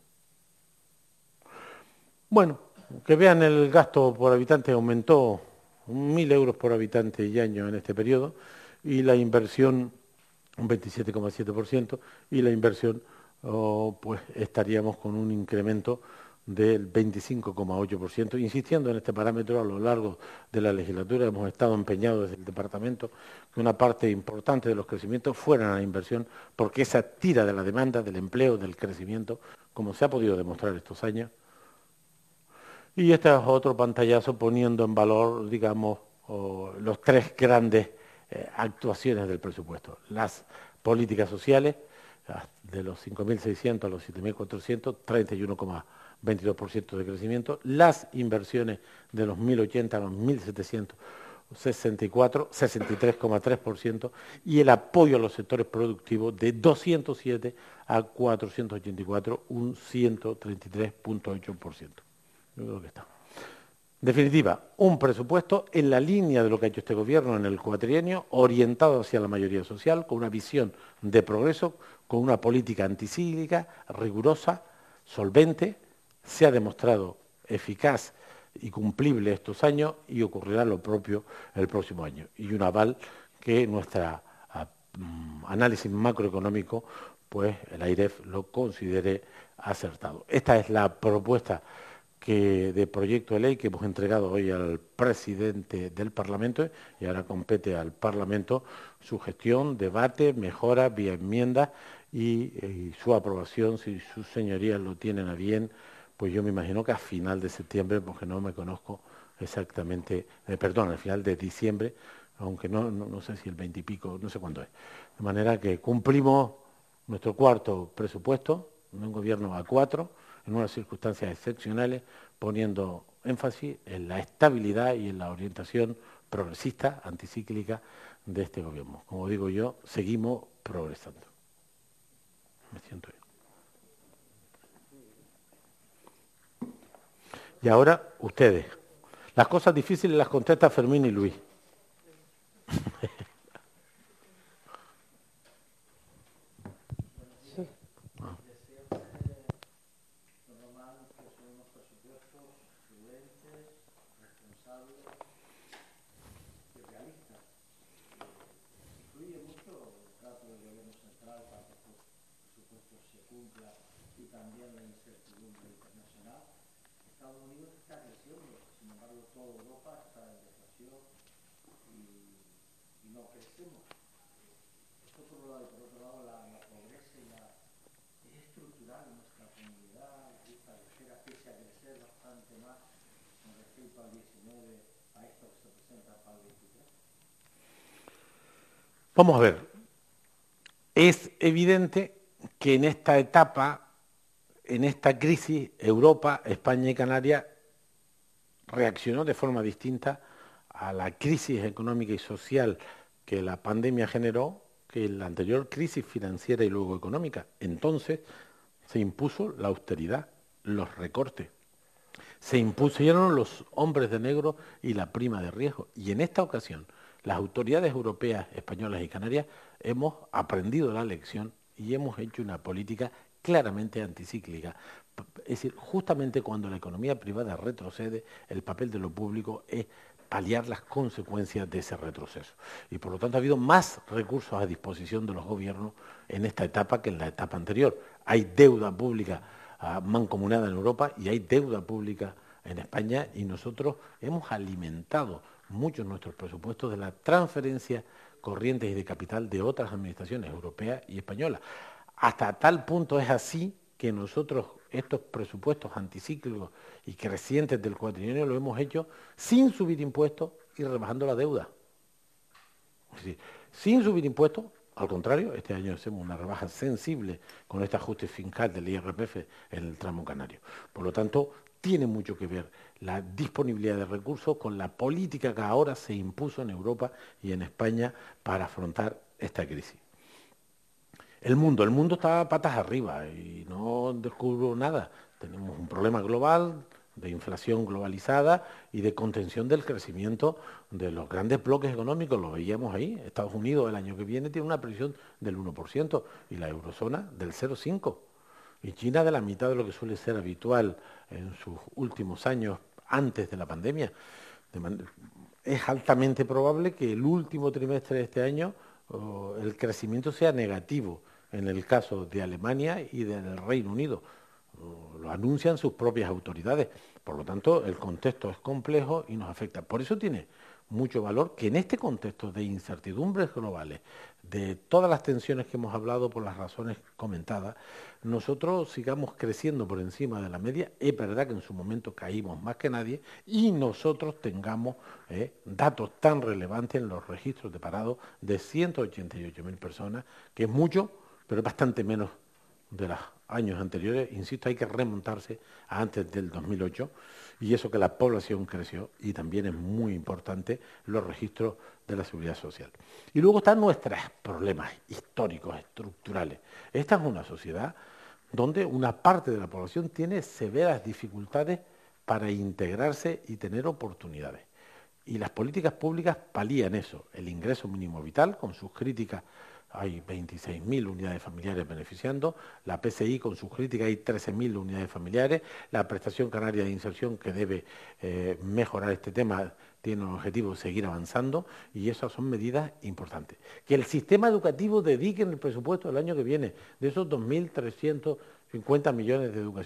Bueno, que vean el gasto por habitante aumentó mil euros por habitante y año en este periodo y la inversión un veintisiete coma siete por ciento y la inversión oh, pues estaríamos con un incremento del veinticinco coma ocho por ciento. Insistiendo en este parámetro a lo largo de la legislatura, hemos estado empeñados desde el departamento que una parte importante de los crecimientos fueran a la inversión, porque esa tira de la demanda, del empleo, del crecimiento, como se ha podido demostrar estos años. Y este es otro pantallazo poniendo en valor, digamos, oh, los tres grandes Eh, actuaciones del presupuesto. Las políticas sociales, de los cinco mil seiscientos a los siete mil cuatrocientos, treinta y uno coma veintidós por ciento de crecimiento. Las inversiones de los mil ochenta a los mil setecientos sesenta y cuatro, sesenta y tres coma tres por ciento. Y el apoyo a los sectores productivos de doscientos siete a cuatrocientos ochenta y cuatro, un ciento treinta y tres coma ocho por ciento. Yo creo que está. En definitiva, un presupuesto en la línea de lo que ha hecho este gobierno en el cuatrienio, orientado hacia la mayoría social, con una visión de progreso, con una política anticíclica, rigurosa, solvente. Se ha demostrado eficaz y cumplible estos años y ocurrirá lo propio el próximo año. Y un aval que nuestro um, análisis macroeconómico, pues el AIREF lo considere acertado. Esta es la propuesta que de proyecto de ley que hemos entregado hoy al presidente del Parlamento y ahora compete al Parlamento su gestión, debate, mejora vía enmienda y, y su aprobación, si sus señorías lo tienen a bien, pues yo me imagino que a final de septiembre, porque no me conozco exactamente, eh, perdón, al final de diciembre, aunque no, no, no sé si el veinte y pico, no sé cuándo es. De manera que cumplimos nuestro cuarto presupuesto, un gobierno a cuatro, en unas circunstancias excepcionales, poniendo énfasis en la estabilidad y en la orientación progresista, anticíclica de este gobierno. Como digo yo, seguimos progresando. Me siento bien. Y ahora, ustedes. Las cosas difíciles las contesta Fermín y Luis. Vamos a ver, es evidente que en esta etapa, en esta crisis, Europa, España y Canarias reaccionó de forma distinta a la crisis económica y social que la pandemia generó, que la anterior crisis financiera y luego económica. Entonces se impuso la austeridad, los recortes, se impusieron los hombres de negro y la prima de riesgo. Y en esta ocasión, las autoridades europeas, españolas y canarias hemos aprendido la lección y hemos hecho una política claramente anticíclica. Es decir, justamente cuando la economía privada retrocede, el papel de lo público es paliar las consecuencias de ese retroceso. Y por lo tanto ha habido más recursos a disposición de los gobiernos en esta etapa que en la etapa anterior. Hay deuda pública uh, mancomunada en Europa y hay deuda pública en España y nosotros hemos alimentado muchos nuestros presupuestos de la transferencia corrientes y de capital de otras administraciones europeas y españolas. Hasta tal punto es así que nosotros estos presupuestos anticíclicos y crecientes del cuatrienio lo hemos hecho sin subir impuestos y rebajando la deuda. Es decir, sin subir impuestos, al contrario, este año hacemos una rebaja sensible con este ajuste fiscal del I R P F en el tramo canario. Por lo tanto, tiene mucho que ver la disponibilidad de recursos con la política que ahora se impuso en Europa y en España para afrontar esta crisis. El mundo, el mundo está patas arriba y no descubro nada. Tenemos un problema global de inflación globalizada y de contención del crecimiento de los grandes bloques económicos. Lo veíamos ahí. Estados Unidos el año que viene tiene una previsión del uno por ciento y la eurozona del cero coma cinco por ciento. Y China de la mitad de lo que suele ser habitual en sus últimos años antes de la pandemia. Es altamente probable que el último trimestre de este año oh, el crecimiento sea negativo en el caso de Alemania y del Reino Unido. Oh, lo anuncian sus propias autoridades. Por lo tanto, el contexto es complejo y nos afecta. Por eso tiene mucho valor que en este contexto de incertidumbres globales, de todas las tensiones que hemos hablado por las razones comentadas, nosotros sigamos creciendo por encima de la media. Es verdad que en su momento caímos más que nadie y nosotros tengamos eh, datos tan relevantes en los registros de parados de ciento ochenta y ocho mil personas, que es mucho, pero es bastante menos de los años anteriores. Insisto, hay que remontarse a antes del dos mil ocho y eso que la población creció, y también es muy importante los registros de la seguridad social. Y luego están nuestros problemas históricos, estructurales. Esta es una sociedad donde una parte de la población tiene severas dificultades para integrarse y tener oportunidades. Y las políticas públicas palían eso. El ingreso mínimo vital, con sus críticas, hay veintiséis mil unidades familiares beneficiando, la P C I con sus críticas hay trece mil unidades familiares, la prestación canaria de inserción que debe eh, mejorar este tema tiene un objetivo de seguir avanzando y esas son medidas importantes. Que el sistema educativo dedique en el presupuesto del año que viene de esos dos mil trescientos cincuenta millones de educación,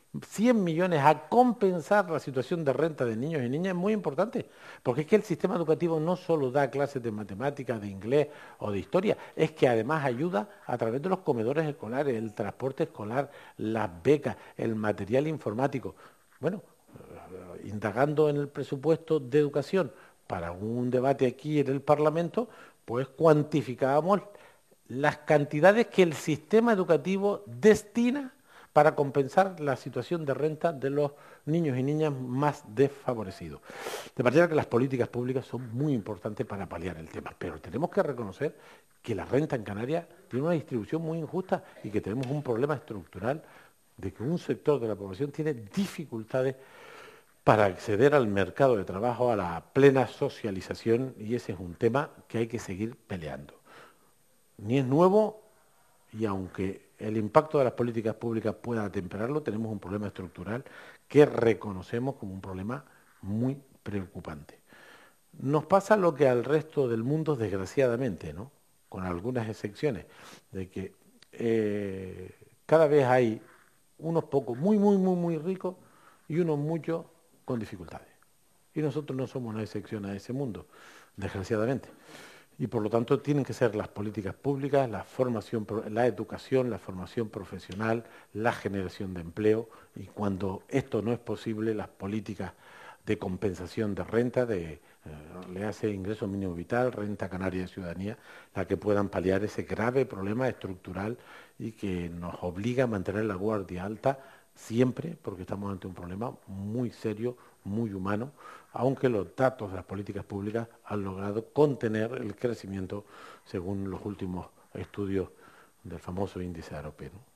cien millones a compensar la situación de renta de niños y niñas es muy importante, porque es que el sistema educativo no solo da clases de matemáticas, de inglés o de historia, es que además ayuda a través de los comedores escolares, el transporte escolar, las becas, el material informático. Bueno, eh, indagando en el presupuesto de educación para un debate aquí en el Parlamento, pues cuantificábamos las cantidades que el sistema educativo destina para compensar la situación de renta de los niños y niñas más desfavorecidos. De manera que las políticas públicas son muy importantes para paliar el tema, pero tenemos que reconocer que la renta en Canarias tiene una distribución muy injusta y que tenemos un problema estructural de que un sector de la población tiene dificultades para acceder al mercado de trabajo, a la plena socialización, y ese es un tema que hay que seguir peleando. Ni es nuevo, y aunque el impacto de las políticas públicas pueda atemperarlo, tenemos un problema estructural que reconocemos como un problema muy preocupante. Nos pasa lo que al resto del mundo, desgraciadamente, ¿no? Con algunas excepciones, de que eh, cada vez hay unos pocos muy, muy, muy, muy ricos y unos muchos con dificultades. Y nosotros no somos una excepción a ese mundo, desgraciadamente. Y por lo tanto tienen que ser las políticas públicas, la formación, la educación, la formación profesional, la generación de empleo, y cuando esto no es posible, las políticas de compensación de renta, de eh, le hace ingreso mínimo vital, renta canaria de ciudadanía, la que puedan paliar ese grave problema estructural y que nos obliga a mantener la guardia alta siempre, porque estamos ante un problema muy serio, muy humano, aunque los datos de las políticas públicas han logrado contener el crecimiento según los últimos estudios del famoso índice Arope, ¿no?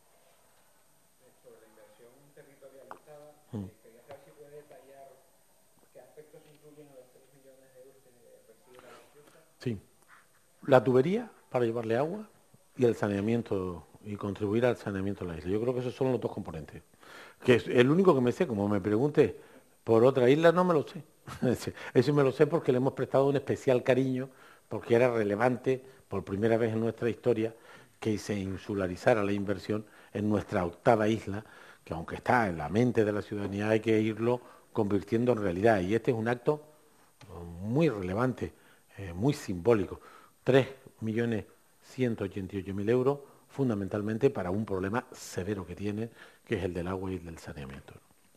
Sobre la inversión territorializada, Mm. eh, quería saber si puede detallar qué aspectos incluyen a los tres millones de euros que recibe la Junta. Sí. La tubería para llevarle agua y el saneamiento y contribuir al saneamiento de la isla. Yo creo que esos son los dos componentes. Que es el único que me sé, como me pregunte por otra isla, no me lo sé. Eso me lo sé porque le hemos prestado un especial cariño, porque era relevante por primera vez en nuestra historia que se insularizara la inversión en nuestra octava isla, que aunque está en la mente de la ciudadanía hay que irlo convirtiendo en realidad. Y este es un acto muy relevante, eh, muy simbólico. tres millones ciento ochenta y ocho mil euros, fundamentalmente para un problema severo que tiene, que es el del agua y el del saneamiento.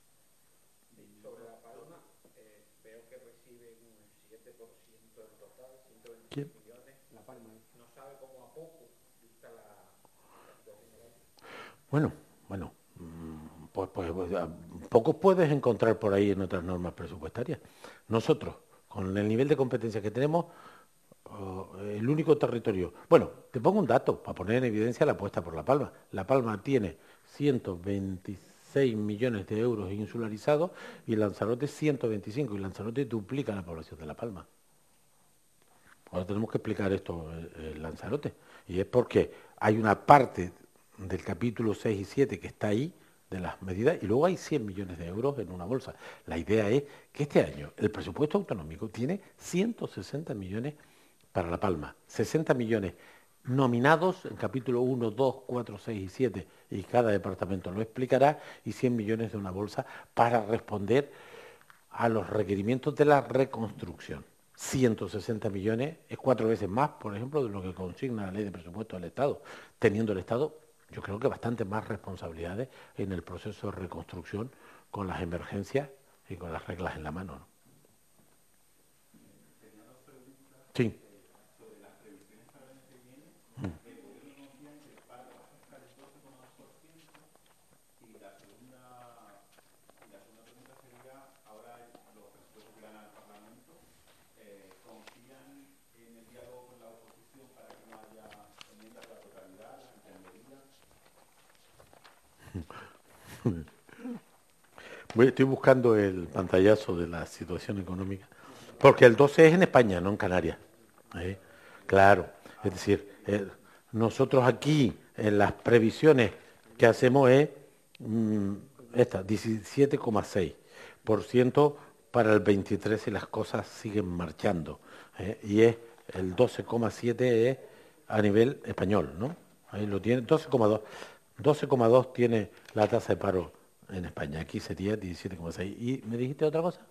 Sobre La Palma, eh, veo que recibe un siete por ciento del total, ciento veintiséis ¿Quién? millones. La Palma. No sabe cómo a poco vista la, la situación de la isla. Bueno, bueno, mm, pues, pues, pues, ah, pocos puedes encontrar por ahí en otras normas presupuestarias. Nosotros, con el nivel de competencia que tenemos, oh, el único territorio... Bueno, te pongo un dato para poner en evidencia la apuesta por La Palma. La Palma tiene ciento veintiséis millones de euros insularizados y Lanzarote ciento veinticinco, y Lanzarote duplica la población de La Palma. Ahora tenemos que explicar esto en Lanzarote, y es porque hay una parte del capítulo seis y siete que está ahí, de las medidas, y luego hay cien millones de euros en una bolsa. La idea es que este año el presupuesto autonómico tiene ciento sesenta millones para La Palma, sesenta millones nominados en capítulo uno, dos, cuatro, seis y siete, y cada departamento lo explicará, y cien millones de una bolsa para responder a los requerimientos de la reconstrucción. ciento sesenta millones es cuatro veces más, por ejemplo, de lo que consigna la ley de presupuesto del Estado, teniendo el Estado, yo creo que bastante más responsabilidades en el proceso de reconstrucción con las emergencias y con las reglas en la mano, ¿no? Sí. Estoy buscando el pantallazo de la situación económica, porque el doce es en España, no en Canarias. ¿Eh? Claro, es decir, eh, nosotros aquí en las previsiones que hacemos es mmm, esta, diecisiete coma seis por ciento para el veintitrés si las cosas siguen marchando. ¿Eh? Y es el doce coma siete es a nivel español, ¿no? Ahí lo tiene, doce coma dos. doce coma dos tiene la tasa de paro en España. Aquí sería diecisiete coma seis. ¿Y me dijiste otra cosa?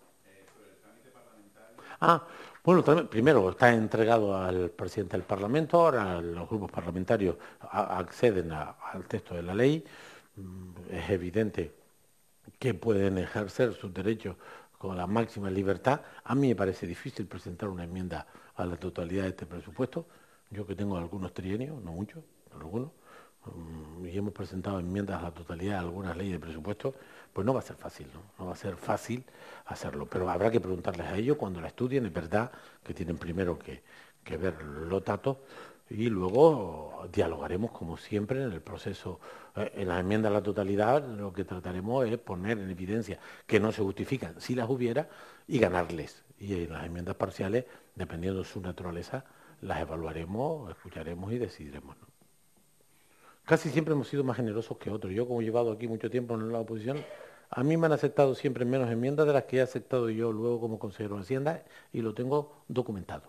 Ah, bueno, también, primero está entregado al presidente del Parlamento, ahora los grupos parlamentarios a, acceden a, al texto de la ley. Es evidente que pueden ejercer sus derechos con la máxima libertad. A mí me parece difícil presentar una enmienda a la totalidad de este presupuesto. Yo que tengo algunos trienios, no muchos, algunos, um, y hemos presentado enmiendas a la totalidad a algunas leyes de presupuesto, pues no va a ser fácil, ¿no? No va a ser fácil hacerlo, pero habrá que preguntarles a ellos cuando la estudien. Es verdad que tienen primero que, que ver los datos y luego dialogaremos como siempre en el proceso. Eh, en las enmiendas a la totalidad lo que trataremos es poner en evidencia que no se justifican si las hubiera y ganarles. Y en las enmiendas parciales, dependiendo de su naturaleza, las evaluaremos, escucharemos y decidiremos, ¿no? Casi siempre hemos sido más generosos que otros. Yo, como he llevado aquí mucho tiempo en la oposición, a mí me han aceptado siempre menos enmiendas de las que he aceptado yo luego como consejero de Hacienda y lo tengo documentado.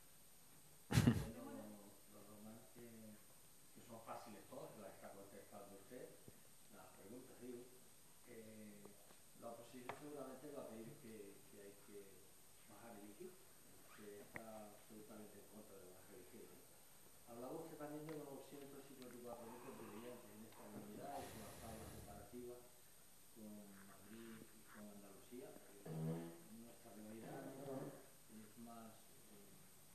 Hablamos que también de los ciento cincuenta y cuatro mil contribuyentes en esta comunidad y con las tablas comparativas con Madrid y con Andalucía. Nuestra realidad es más, eh,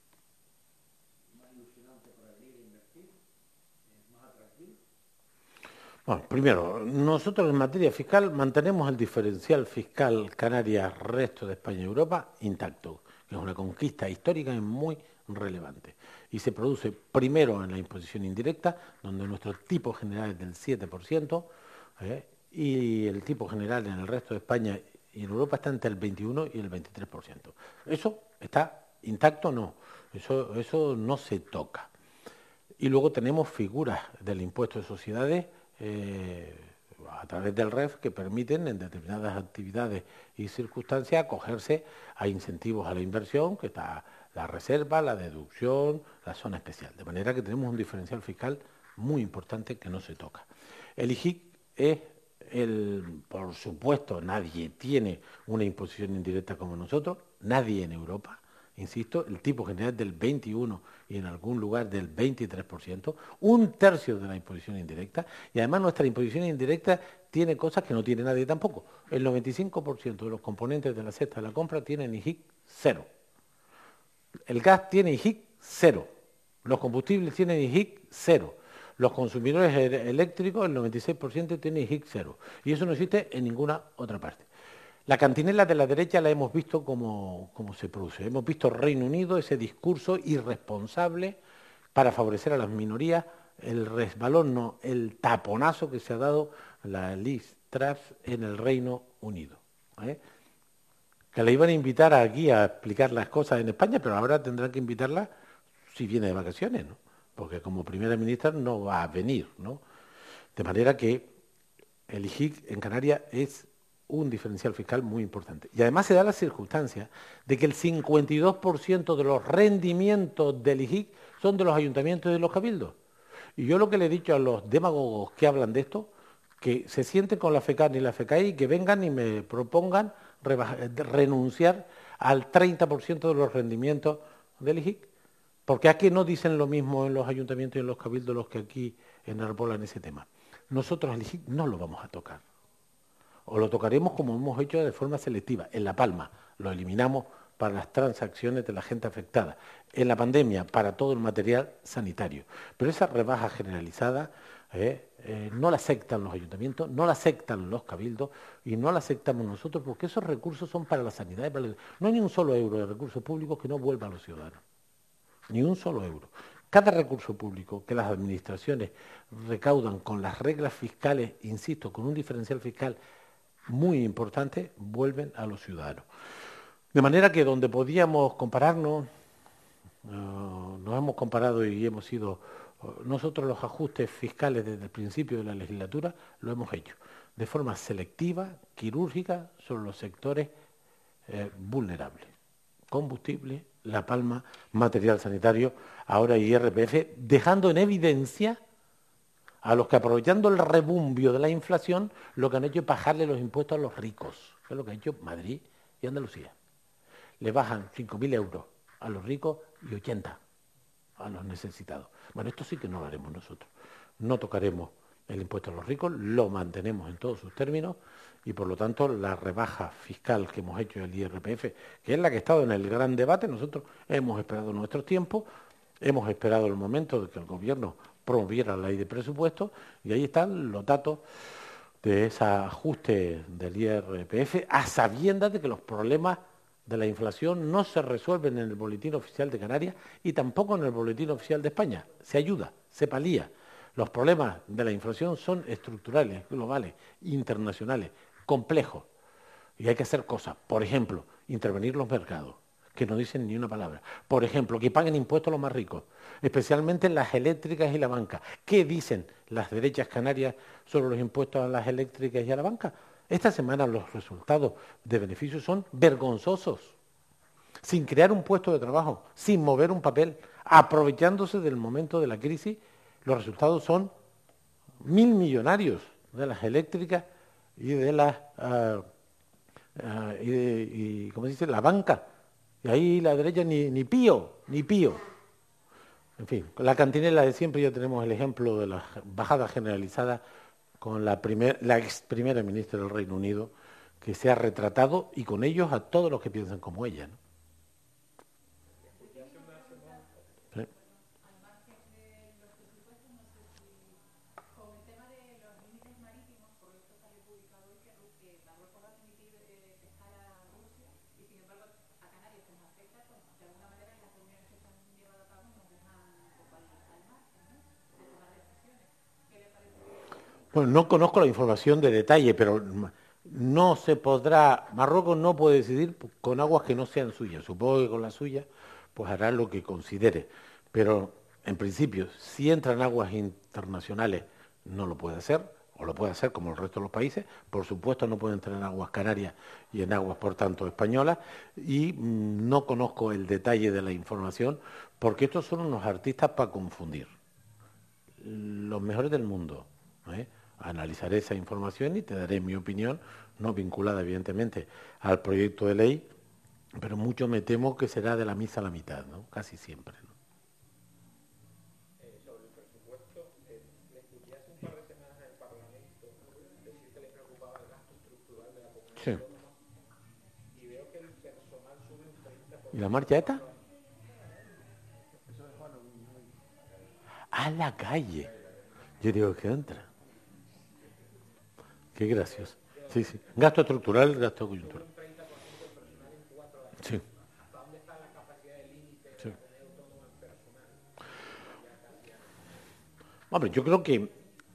más ilusionante para venir a invertir, es más atractivo. Bueno, primero, nosotros en materia fiscal mantenemos el diferencial fiscal Canarias-resto de España y Europa intacto, que es una conquista histórica y muy relevante. Y se produce primero en la imposición indirecta, donde nuestro tipo general es del siete por ciento, ¿eh? y el tipo general en el resto de España y en Europa está entre el veintiuno y el veintitrés por ciento. ¿Eso está intacto? No, eso, eso no se toca. Y luego tenemos figuras del impuesto de sociedades eh, a través del R E F que permiten en determinadas actividades y circunstancias acogerse a incentivos a la inversión, que está la reserva, la deducción, la zona especial. De manera que tenemos un diferencial fiscal muy importante que no se toca. El I G I C es, el, por supuesto, nadie tiene una imposición indirecta como nosotros, nadie en Europa. Insisto, el tipo general del veintiuno y en algún lugar del veintitrés por ciento, un tercio de la imposición indirecta, y además nuestra imposición indirecta tiene cosas que no tiene nadie tampoco. El noventa y cinco por ciento de los componentes de la cesta de la compra tienen I G I C cero. El gas tiene I G I C cero. Los combustibles tienen I G I C cero. Los consumidores eléctricos, el noventa y seis por ciento tiene I G I C cero. Y eso no existe en ninguna otra parte. La cantinela de la derecha la hemos visto como, como se produce. Hemos visto Reino Unido, ese discurso irresponsable para favorecer a las minorías, el resbalón, no, el taponazo que se ha dado la Liz Truss en el Reino Unido. ¿eh? Que le iban a invitar aquí a explicar las cosas en España, pero ahora tendrán que invitarla si viene de vacaciones, ¿no? Porque como primera ministra no va a venir, ¿no? De manera que el I G I C en Canarias es un diferencial fiscal muy importante. Y además se da la circunstancia de que el cincuenta y dos por ciento de los rendimientos del I G I C son de los ayuntamientos y de los cabildos. Y yo lo que le he dicho a los demagogos que hablan de esto, que se sienten con la FECAN y la FECAI y que vengan y me propongan renunciar al treinta por ciento de los rendimientos del I G I C. Porque aquí no dicen lo mismo en los ayuntamientos y en los cabildos los que aquí enarbolan ese tema. Nosotros el I G I C no lo vamos a tocar. O lo tocaremos como hemos hecho de forma selectiva. En La Palma lo eliminamos para las transacciones de la gente afectada. En la pandemia para todo el material sanitario. Pero esa rebaja generalizada eh, eh, no la aceptan los ayuntamientos, no la aceptan los cabildos y no la aceptamos nosotros porque esos recursos son para la sanidad. Para la... No hay ni un solo euro de recursos públicos que no vuelva a los ciudadanos. Ni un solo euro. Cada recurso público que las administraciones recaudan con las reglas fiscales, insisto, con un diferencial fiscal muy importante, vuelven a los ciudadanos. De manera que donde podíamos compararnos, uh, nos hemos comparado y hemos sido, uh, nosotros los ajustes fiscales desde el principio de la legislatura lo hemos hecho de forma selectiva, quirúrgica, sobre los sectores eh, vulnerables. Combustible, La Palma, material sanitario, ahora I R P F, dejando en evidencia a los que, aprovechando el rebumbio de la inflación, lo que han hecho es bajarle los impuestos a los ricos, que es lo que ha hecho Madrid y Andalucía. Le bajan cinco mil euros a los ricos y ochenta a los necesitados. Bueno, esto sí que no lo haremos nosotros. No tocaremos el impuesto a los ricos, lo mantenemos en todos sus términos y, por lo tanto, la rebaja fiscal que hemos hecho del I R P F, que es la que ha estado en el gran debate, nosotros hemos esperado nuestro tiempo, hemos esperado el momento de que el Gobierno promoviera la ley de presupuestos y ahí están los datos de ese ajuste del I R P F, a sabiendas de que los problemas de la inflación no se resuelven en el Boletín Oficial de Canarias y tampoco en el Boletín Oficial de España. Se ayuda, se palía. Los problemas de la inflación son estructurales, globales, internacionales, complejos. Y hay que hacer cosas. Por ejemplo, intervenir los mercados, que no dicen ni una palabra. Por ejemplo, que paguen impuestos los más ricos, especialmente las eléctricas y la banca. ¿Qué dicen las derechas canarias sobre los impuestos a las eléctricas y a la banca? Esta semana los resultados de beneficios son vergonzosos. Sin crear un puesto de trabajo, sin mover un papel, aprovechándose del momento de la crisis, los resultados son mil millonarios de las eléctricas y de las uh, uh, y, de, y ¿cómo se dice? La banca. Y ahí la derecha ni, ni pío, ni pío. En fin, con la cantinela de siempre ya tenemos el ejemplo de la bajada generalizada con la, primer, la ex primera ministra del Reino Unido, que se ha retratado, y con ellos a todos los que piensan como ella, ¿no? ¿Sí? Bueno, no conozco la información de detalle, pero no se podrá, Marruecos no puede decidir con aguas que no sean suyas. Supongo que con las suyas pues hará lo que considere. Pero en principio, si entran aguas internacionales, no lo puede hacer, o lo puede hacer como el resto de los países. Por supuesto no puede entrar en aguas canarias y en aguas, por tanto, españolas. Y mmm, no conozco el detalle de la información, porque estos son unos artistas para confundir. Los mejores del mundo, ¿eh? Analizaré esa información y te daré mi opinión, no vinculada evidentemente al proyecto de ley, pero mucho me temo que será de la misa a la mitad, ¿no? Casi siempre, ¿no? Eh, sobre el presupuesto, eh, le escuché hace un par de semanas en el Parlamento decir que le preocupaba el gasto estructural de la comunidad Sí. autónoma y veo que el personal sube un treinta por ciento. ¿Y la marcha esta? A la calle. Yo digo que entra. Qué gracioso. Sí, sí. Gasto estructural, gasto coyuntural. Sí. ¿Hasta dónde está la capacidad de límite de Sí. la comunidad autónoma en personal? Hombre, yo creo que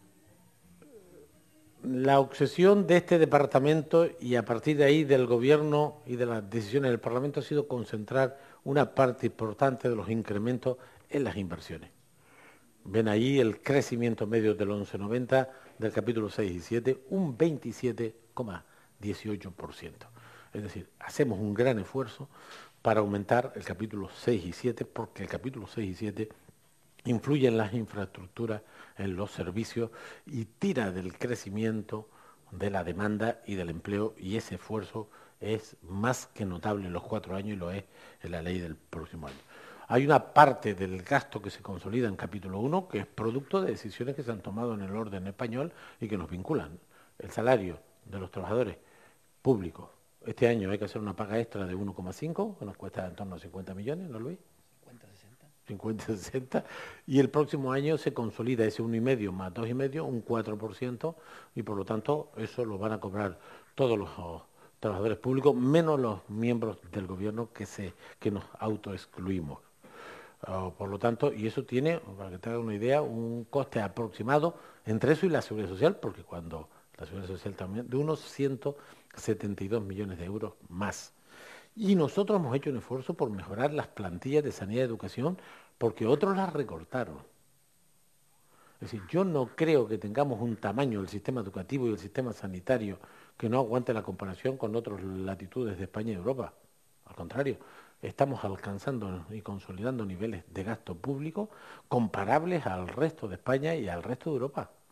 la obsesión de este departamento y a partir de ahí del gobierno y de las decisiones del Parlamento ha sido concentrar una parte importante de los incrementos en las inversiones. Ven ahí el crecimiento medio del once noventa del capítulo seis y siete, un veintisiete coma dieciocho por ciento. Es decir, hacemos un gran esfuerzo para aumentar el capítulo seis y siete, porque el capítulo seis y siete influye en las infraestructuras, en los servicios y tira del crecimiento, de la demanda y del empleo, y ese esfuerzo es más que notable en los cuatro años y lo es en la ley del próximo año. Hay una parte del gasto que se consolida en capítulo uno que es producto de decisiones que se han tomado en el orden español y que nos vinculan. El salario de los trabajadores públicos. Este año hay que hacer una paga extra de uno coma cinco, que nos cuesta en torno a cincuenta millones, ¿no, Luis? cincuenta, sesenta. cincuenta, sesenta. Y el próximo año se consolida ese uno coma cinco más dos coma cinco, un cuatro por ciento, y por lo tanto eso lo van a cobrar todos los trabajadores públicos, menos los miembros del gobierno que, se, que nos autoexcluimos. Uh, por lo tanto, y eso tiene, para que te haga una idea, un coste aproximado entre eso y la Seguridad Social, porque cuando la Seguridad Social también, de unos ciento setenta y dos millones de euros más. Y nosotros hemos hecho un esfuerzo por mejorar las plantillas de sanidad y educación, porque otros las recortaron. Es decir, yo no creo que tengamos un tamaño del sistema educativo y el sistema sanitario que no aguante la comparación con otras latitudes de España y Europa. Al contrario, estamos alcanzando y consolidando niveles de gasto público comparables al resto de España y al resto de Europa.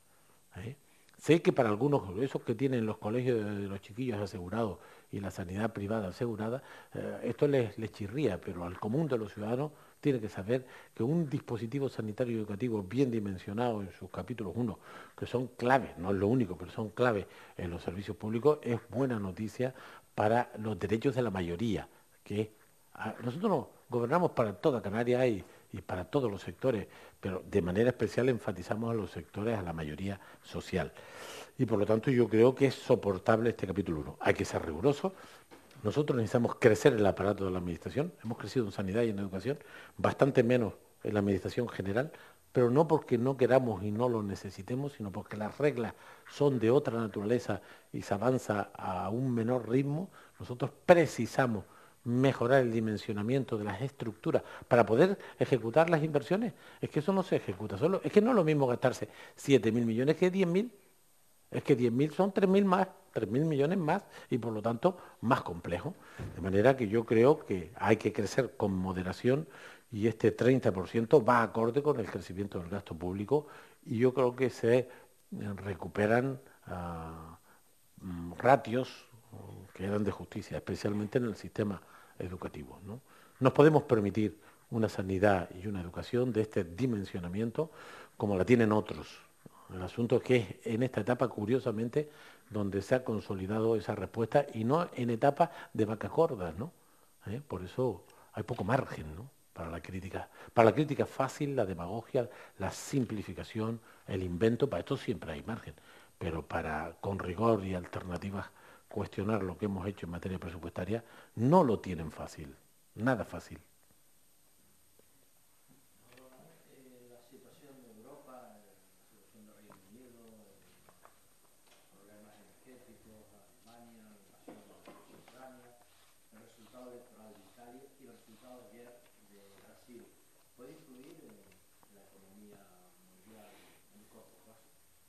¿eh? Sé que para algunos, esos que tienen los colegios de los chiquillos asegurados y la sanidad privada asegurada, eh, esto les, les chirría, pero al común de los ciudadanos tiene que saber que un dispositivo sanitario y educativo bien dimensionado en sus capítulos uno, que son claves, no es lo único, pero son claves en los servicios públicos, es buena noticia para los derechos de la mayoría, que a, nosotros no, gobernamos para toda Canarias y, y para todos los sectores, pero de manera especial enfatizamos a los sectores, a la mayoría social. Y por lo tanto yo creo que es soportable este capítulo uno. Hay que ser riguroso. Nosotros necesitamos crecer el aparato de la administración. Hemos crecido en sanidad y en educación, bastante menos en la administración general, pero no porque no queramos y no lo necesitemos, sino porque las reglas son de otra naturaleza y se avanza a un menor ritmo. Nosotros precisamos mejorar el dimensionamiento de las estructuras para poder ejecutar las inversiones. Es que eso no se ejecuta solo. Es que no es lo mismo gastarse siete mil millones que diez mil. Es que diez mil son tres mil más, tres mil millones más y por lo tanto más complejo. De manera que yo creo que hay que crecer con moderación y este treinta por ciento va acorde con el crecimiento del gasto público y yo creo que se recuperan uh, ratios que eran de justicia, especialmente en el sistema educativo, ¿no? Nos podemos permitir una sanidad y una educación de este dimensionamiento como la tienen otros. El asunto es que es en esta etapa, curiosamente, donde se ha consolidado esa respuesta y no en etapas de vacas gordas, ¿no? ¿Eh? Por eso hay poco margen, ¿no? Para la crítica. Para la crítica fácil, la demagogia, la simplificación, el invento, para esto siempre hay margen. Pero para, con rigor y alternativas, cuestionar lo que hemos hecho en materia presupuestaria, no lo tienen fácil, nada fácil. La situación de Europa, la situación del Reino Unido, problemas energéticos, Alemania, la invasión de Ucrania, el resultado electoral de Italia y el resultado ayer de Brasil, ¿puede influir en la economía mundial en el corto plazo?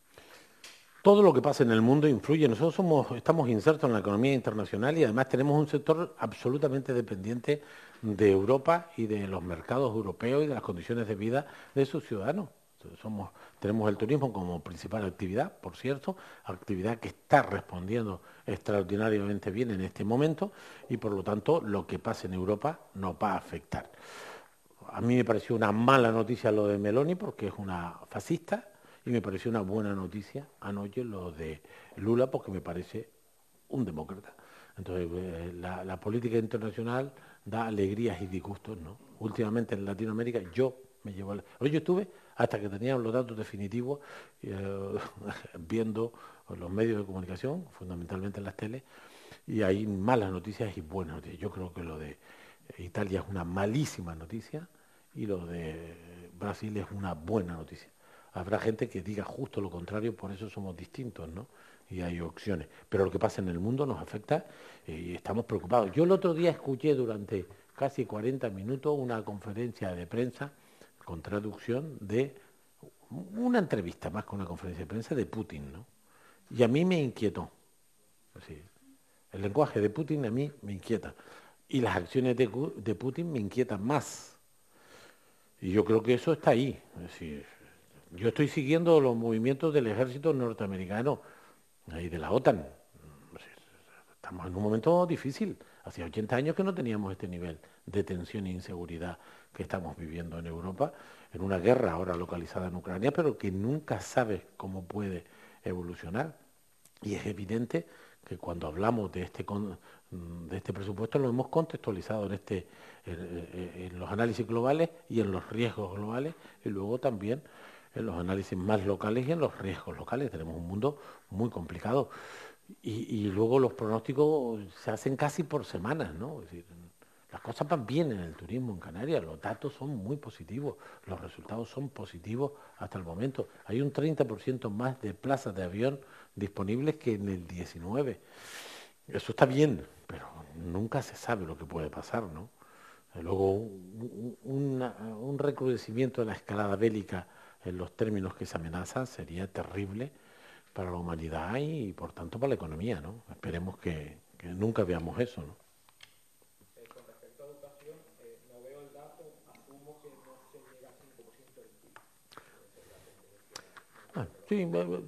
Todo lo que pasa en el mundo influye. Nosotros somos, estamos insertos en la economía internacional y además tenemos un sector absolutamente dependiente de Europa y de los mercados europeos y de las condiciones de vida de sus ciudadanos. Somos, tenemos el turismo como principal actividad, por cierto, actividad que está respondiendo extraordinariamente bien en este momento y por lo tanto lo que pase en Europa nos va a afectar. A mí me pareció una mala noticia lo de Meloni porque es una fascista. Y me pareció una buena noticia anoche lo de Lula porque me parece un demócrata. Entonces, eh, la, la política internacional da alegrías y disgustos, ¿no? Últimamente en Latinoamérica yo me llevo... La... Hoy yo estuve, hasta que teníamos los datos definitivos, eh, viendo los medios de comunicación, fundamentalmente en las teles, y hay malas noticias y buenas noticias. Yo creo que lo de Italia es una malísima noticia y lo de Brasil es una buena noticia. Habrá gente que diga justo lo contrario, por eso somos distintos, ¿no? Y hay opciones. Pero lo que pasa en el mundo nos afecta eh, y estamos preocupados. Yo el otro día escuché durante casi cuarenta minutos una conferencia de prensa con traducción de una entrevista, más que una conferencia de prensa, de Putin, ¿no? Y a mí me inquietó. Así, el lenguaje de Putin a mí me inquieta. Y las acciones de, de Putin me inquietan más. Y yo creo que eso está ahí. Es decir, yo estoy siguiendo los movimientos del ejército norteamericano y de la OTAN. Estamos en un momento difícil. Hacía ochenta años que no teníamos este nivel de tensión e inseguridad que estamos viviendo en Europa, en una guerra ahora localizada en Ucrania, pero que nunca sabes cómo puede evolucionar. Y es evidente que cuando hablamos de este, de este presupuesto lo hemos contextualizado en, este, en, en los análisis globales y en los riesgos globales y luego también en los análisis más locales y en los riesgos locales. Tenemos un mundo muy complicado. Y, y luego los pronósticos se hacen casi por semanas, ¿no? Es decir, las cosas van bien en el turismo en Canarias, los datos son muy positivos, los resultados son positivos hasta el momento. Hay un treinta por ciento más de plazas de avión disponibles que en el diecinueve. Eso está bien, pero nunca se sabe lo que puede pasar, ¿no? Luego, un, una, un recrudecimiento de la escalada bélica en los términos que se amenazan sería terrible para la humanidad y, por tanto, para la economía, ¿no? Esperemos que, que nunca veamos eso, ¿no? Eh, con respecto a educación, eh, no veo el dato, asumo que no se llega al cinco por ciento del P I B. Ah, sí,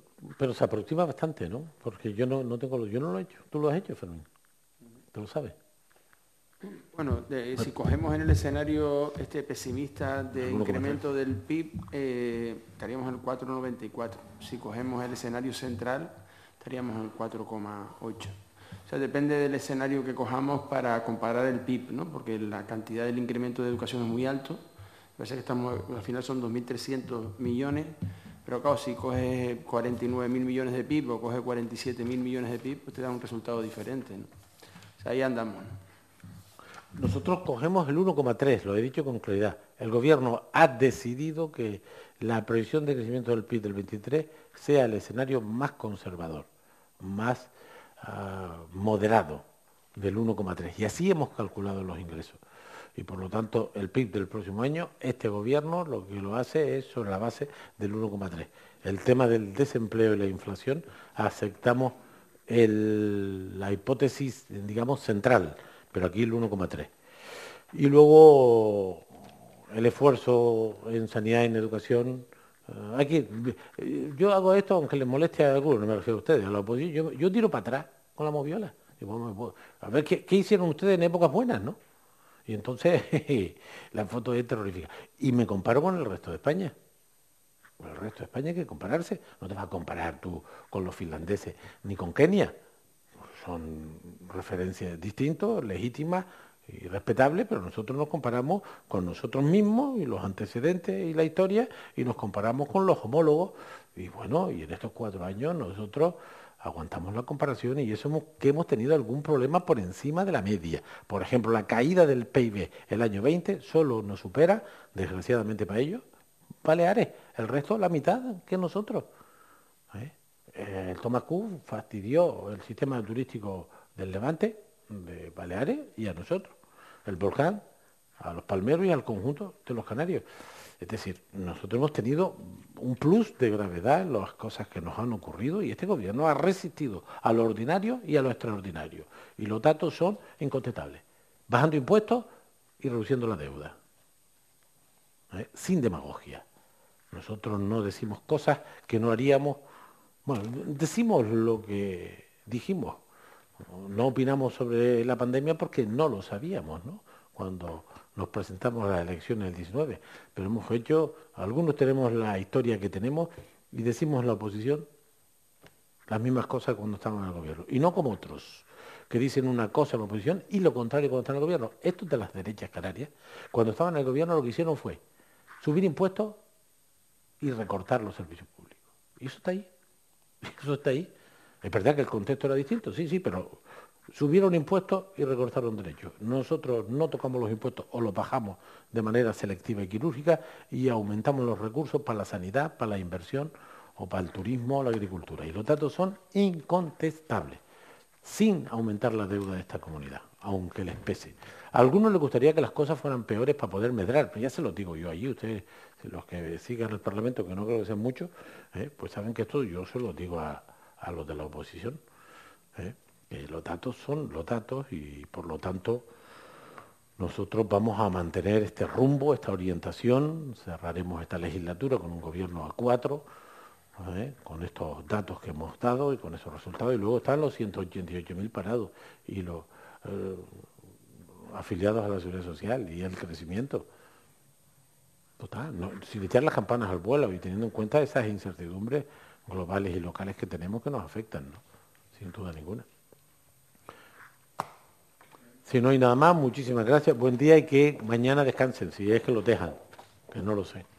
Pero se aproxima bastante, ¿no? Porque yo no, no tengo, lo- yo no lo he hecho. ¿Tú lo has hecho, Fermín? ¿Tú lo sabes? Bueno, de- si cogemos en el escenario este pesimista de El uno coma tres. incremento del P I B, eh, estaríamos en el cuatro coma noventa y cuatro. Si cogemos el escenario central, estaríamos en el cuatro coma ocho. O sea, depende del escenario que cojamos para comparar el P I B, ¿no? Porque la cantidad del incremento de educación es muy alto. Parece que estamos, al final son dos mil trescientos millones, pero claro, si coges cuarenta y nueve mil millones de P I B o coges cuarenta y siete mil millones de P I B, pues te da un resultado diferente, ¿no? O sea, ahí andamos, ¿no? Nosotros cogemos el uno coma tres, lo he dicho con claridad. El gobierno ha decidido que la previsión de crecimiento del P I B del veintitrés sea el escenario más conservador, más uh, moderado del uno coma tres. Y así hemos calculado los ingresos. Y por lo tanto, el P I B del próximo año, este gobierno lo que lo hace es sobre la base del uno coma tres. El tema del desempleo y la inflación, aceptamos el, la hipótesis, digamos, central, pero aquí el uno coma tres. Y luego el esfuerzo en sanidad y en educación. Uh, aquí, yo hago esto aunque les moleste a algunos, no me refiero a ustedes, a la oposición. Yo, yo tiro para atrás con la moviola. Y bueno, a ver qué, qué hicieron ustedes en épocas buenas, ¿no? Y entonces la foto es terrorífica. Y me comparo con el resto de España. Con el resto de España hay que compararse. No te vas a comparar tú con los finlandeses ni con Kenia. Son referencias distintas, legítimas y respetables, pero nosotros nos comparamos con nosotros mismos y los antecedentes y la historia, y nos comparamos con los homólogos. Y bueno, y en estos cuatro años nosotros aguantamos la comparación, y eso hemos, que hemos tenido algún problema por encima de la media. Por ejemplo, la caída del P I B el año veinte solo nos supera, desgraciadamente para ellos, Baleares. El resto, la mitad que nosotros. ¿Eh? El Thomas Cook fastidió el sistema turístico del Levante, de Baleares, y a nosotros. El volcán, a los palmeros y al conjunto de los canarios. Es decir, nosotros hemos tenido un plus de gravedad en las cosas que nos han ocurrido, y este gobierno ha resistido a lo ordinario y a lo extraordinario. Y los datos son incontestables. Bajando impuestos y reduciendo la deuda. ¿Eh? Sin demagogia. Nosotros no decimos cosas que no haríamos. Bueno, decimos lo que dijimos. No opinamos sobre la pandemia porque no lo sabíamos, ¿no? Cuando nos presentamos a las elecciones del diecinueve. Pero hemos hecho, algunos tenemos la historia que tenemos y decimos en la oposición las mismas cosas cuando estamos en el gobierno. Y no como otros, que dicen una cosa en la oposición y lo contrario cuando están en el gobierno. Estos de las derechas canarias, cuando estaban en el gobierno, lo que hicieron fue subir impuestos y recortar los servicios públicos. Y eso está ahí. Eso está ahí. Es verdad que el contexto era distinto, sí, sí, pero subieron impuestos y recortaron derechos. Nosotros no tocamos los impuestos o los bajamos de manera selectiva y quirúrgica, y aumentamos los recursos para la sanidad, para la inversión o para el turismo o la agricultura. Y los datos son incontestables, sin aumentar la deuda de esta comunidad, aunque les pese. A algunos les gustaría que las cosas fueran peores para poder medrar, pero ya se lo digo yo allí. Ustedes, los que sigan el Parlamento, que no creo que sean muchos, eh, pues saben que esto yo se lo digo a, a los de la oposición. Eh, que los datos son los datos, y por lo tanto nosotros vamos a mantener este rumbo, esta orientación. Cerraremos esta legislatura con un gobierno a cuatro, ¿eh? Con estos datos que hemos dado y con esos resultados. Y luego están los ciento ochenta y ocho mil parados y los eh, afiliados a la Seguridad Social y el crecimiento. Total, no, sin echar las campanas al vuelo y teniendo en cuenta esas incertidumbres globales y locales que tenemos que nos afectan, ¿no? Sin duda ninguna. Si no hay nada más, muchísimas gracias, buen día, y que mañana descansen, si es que los dejan, que no lo sé.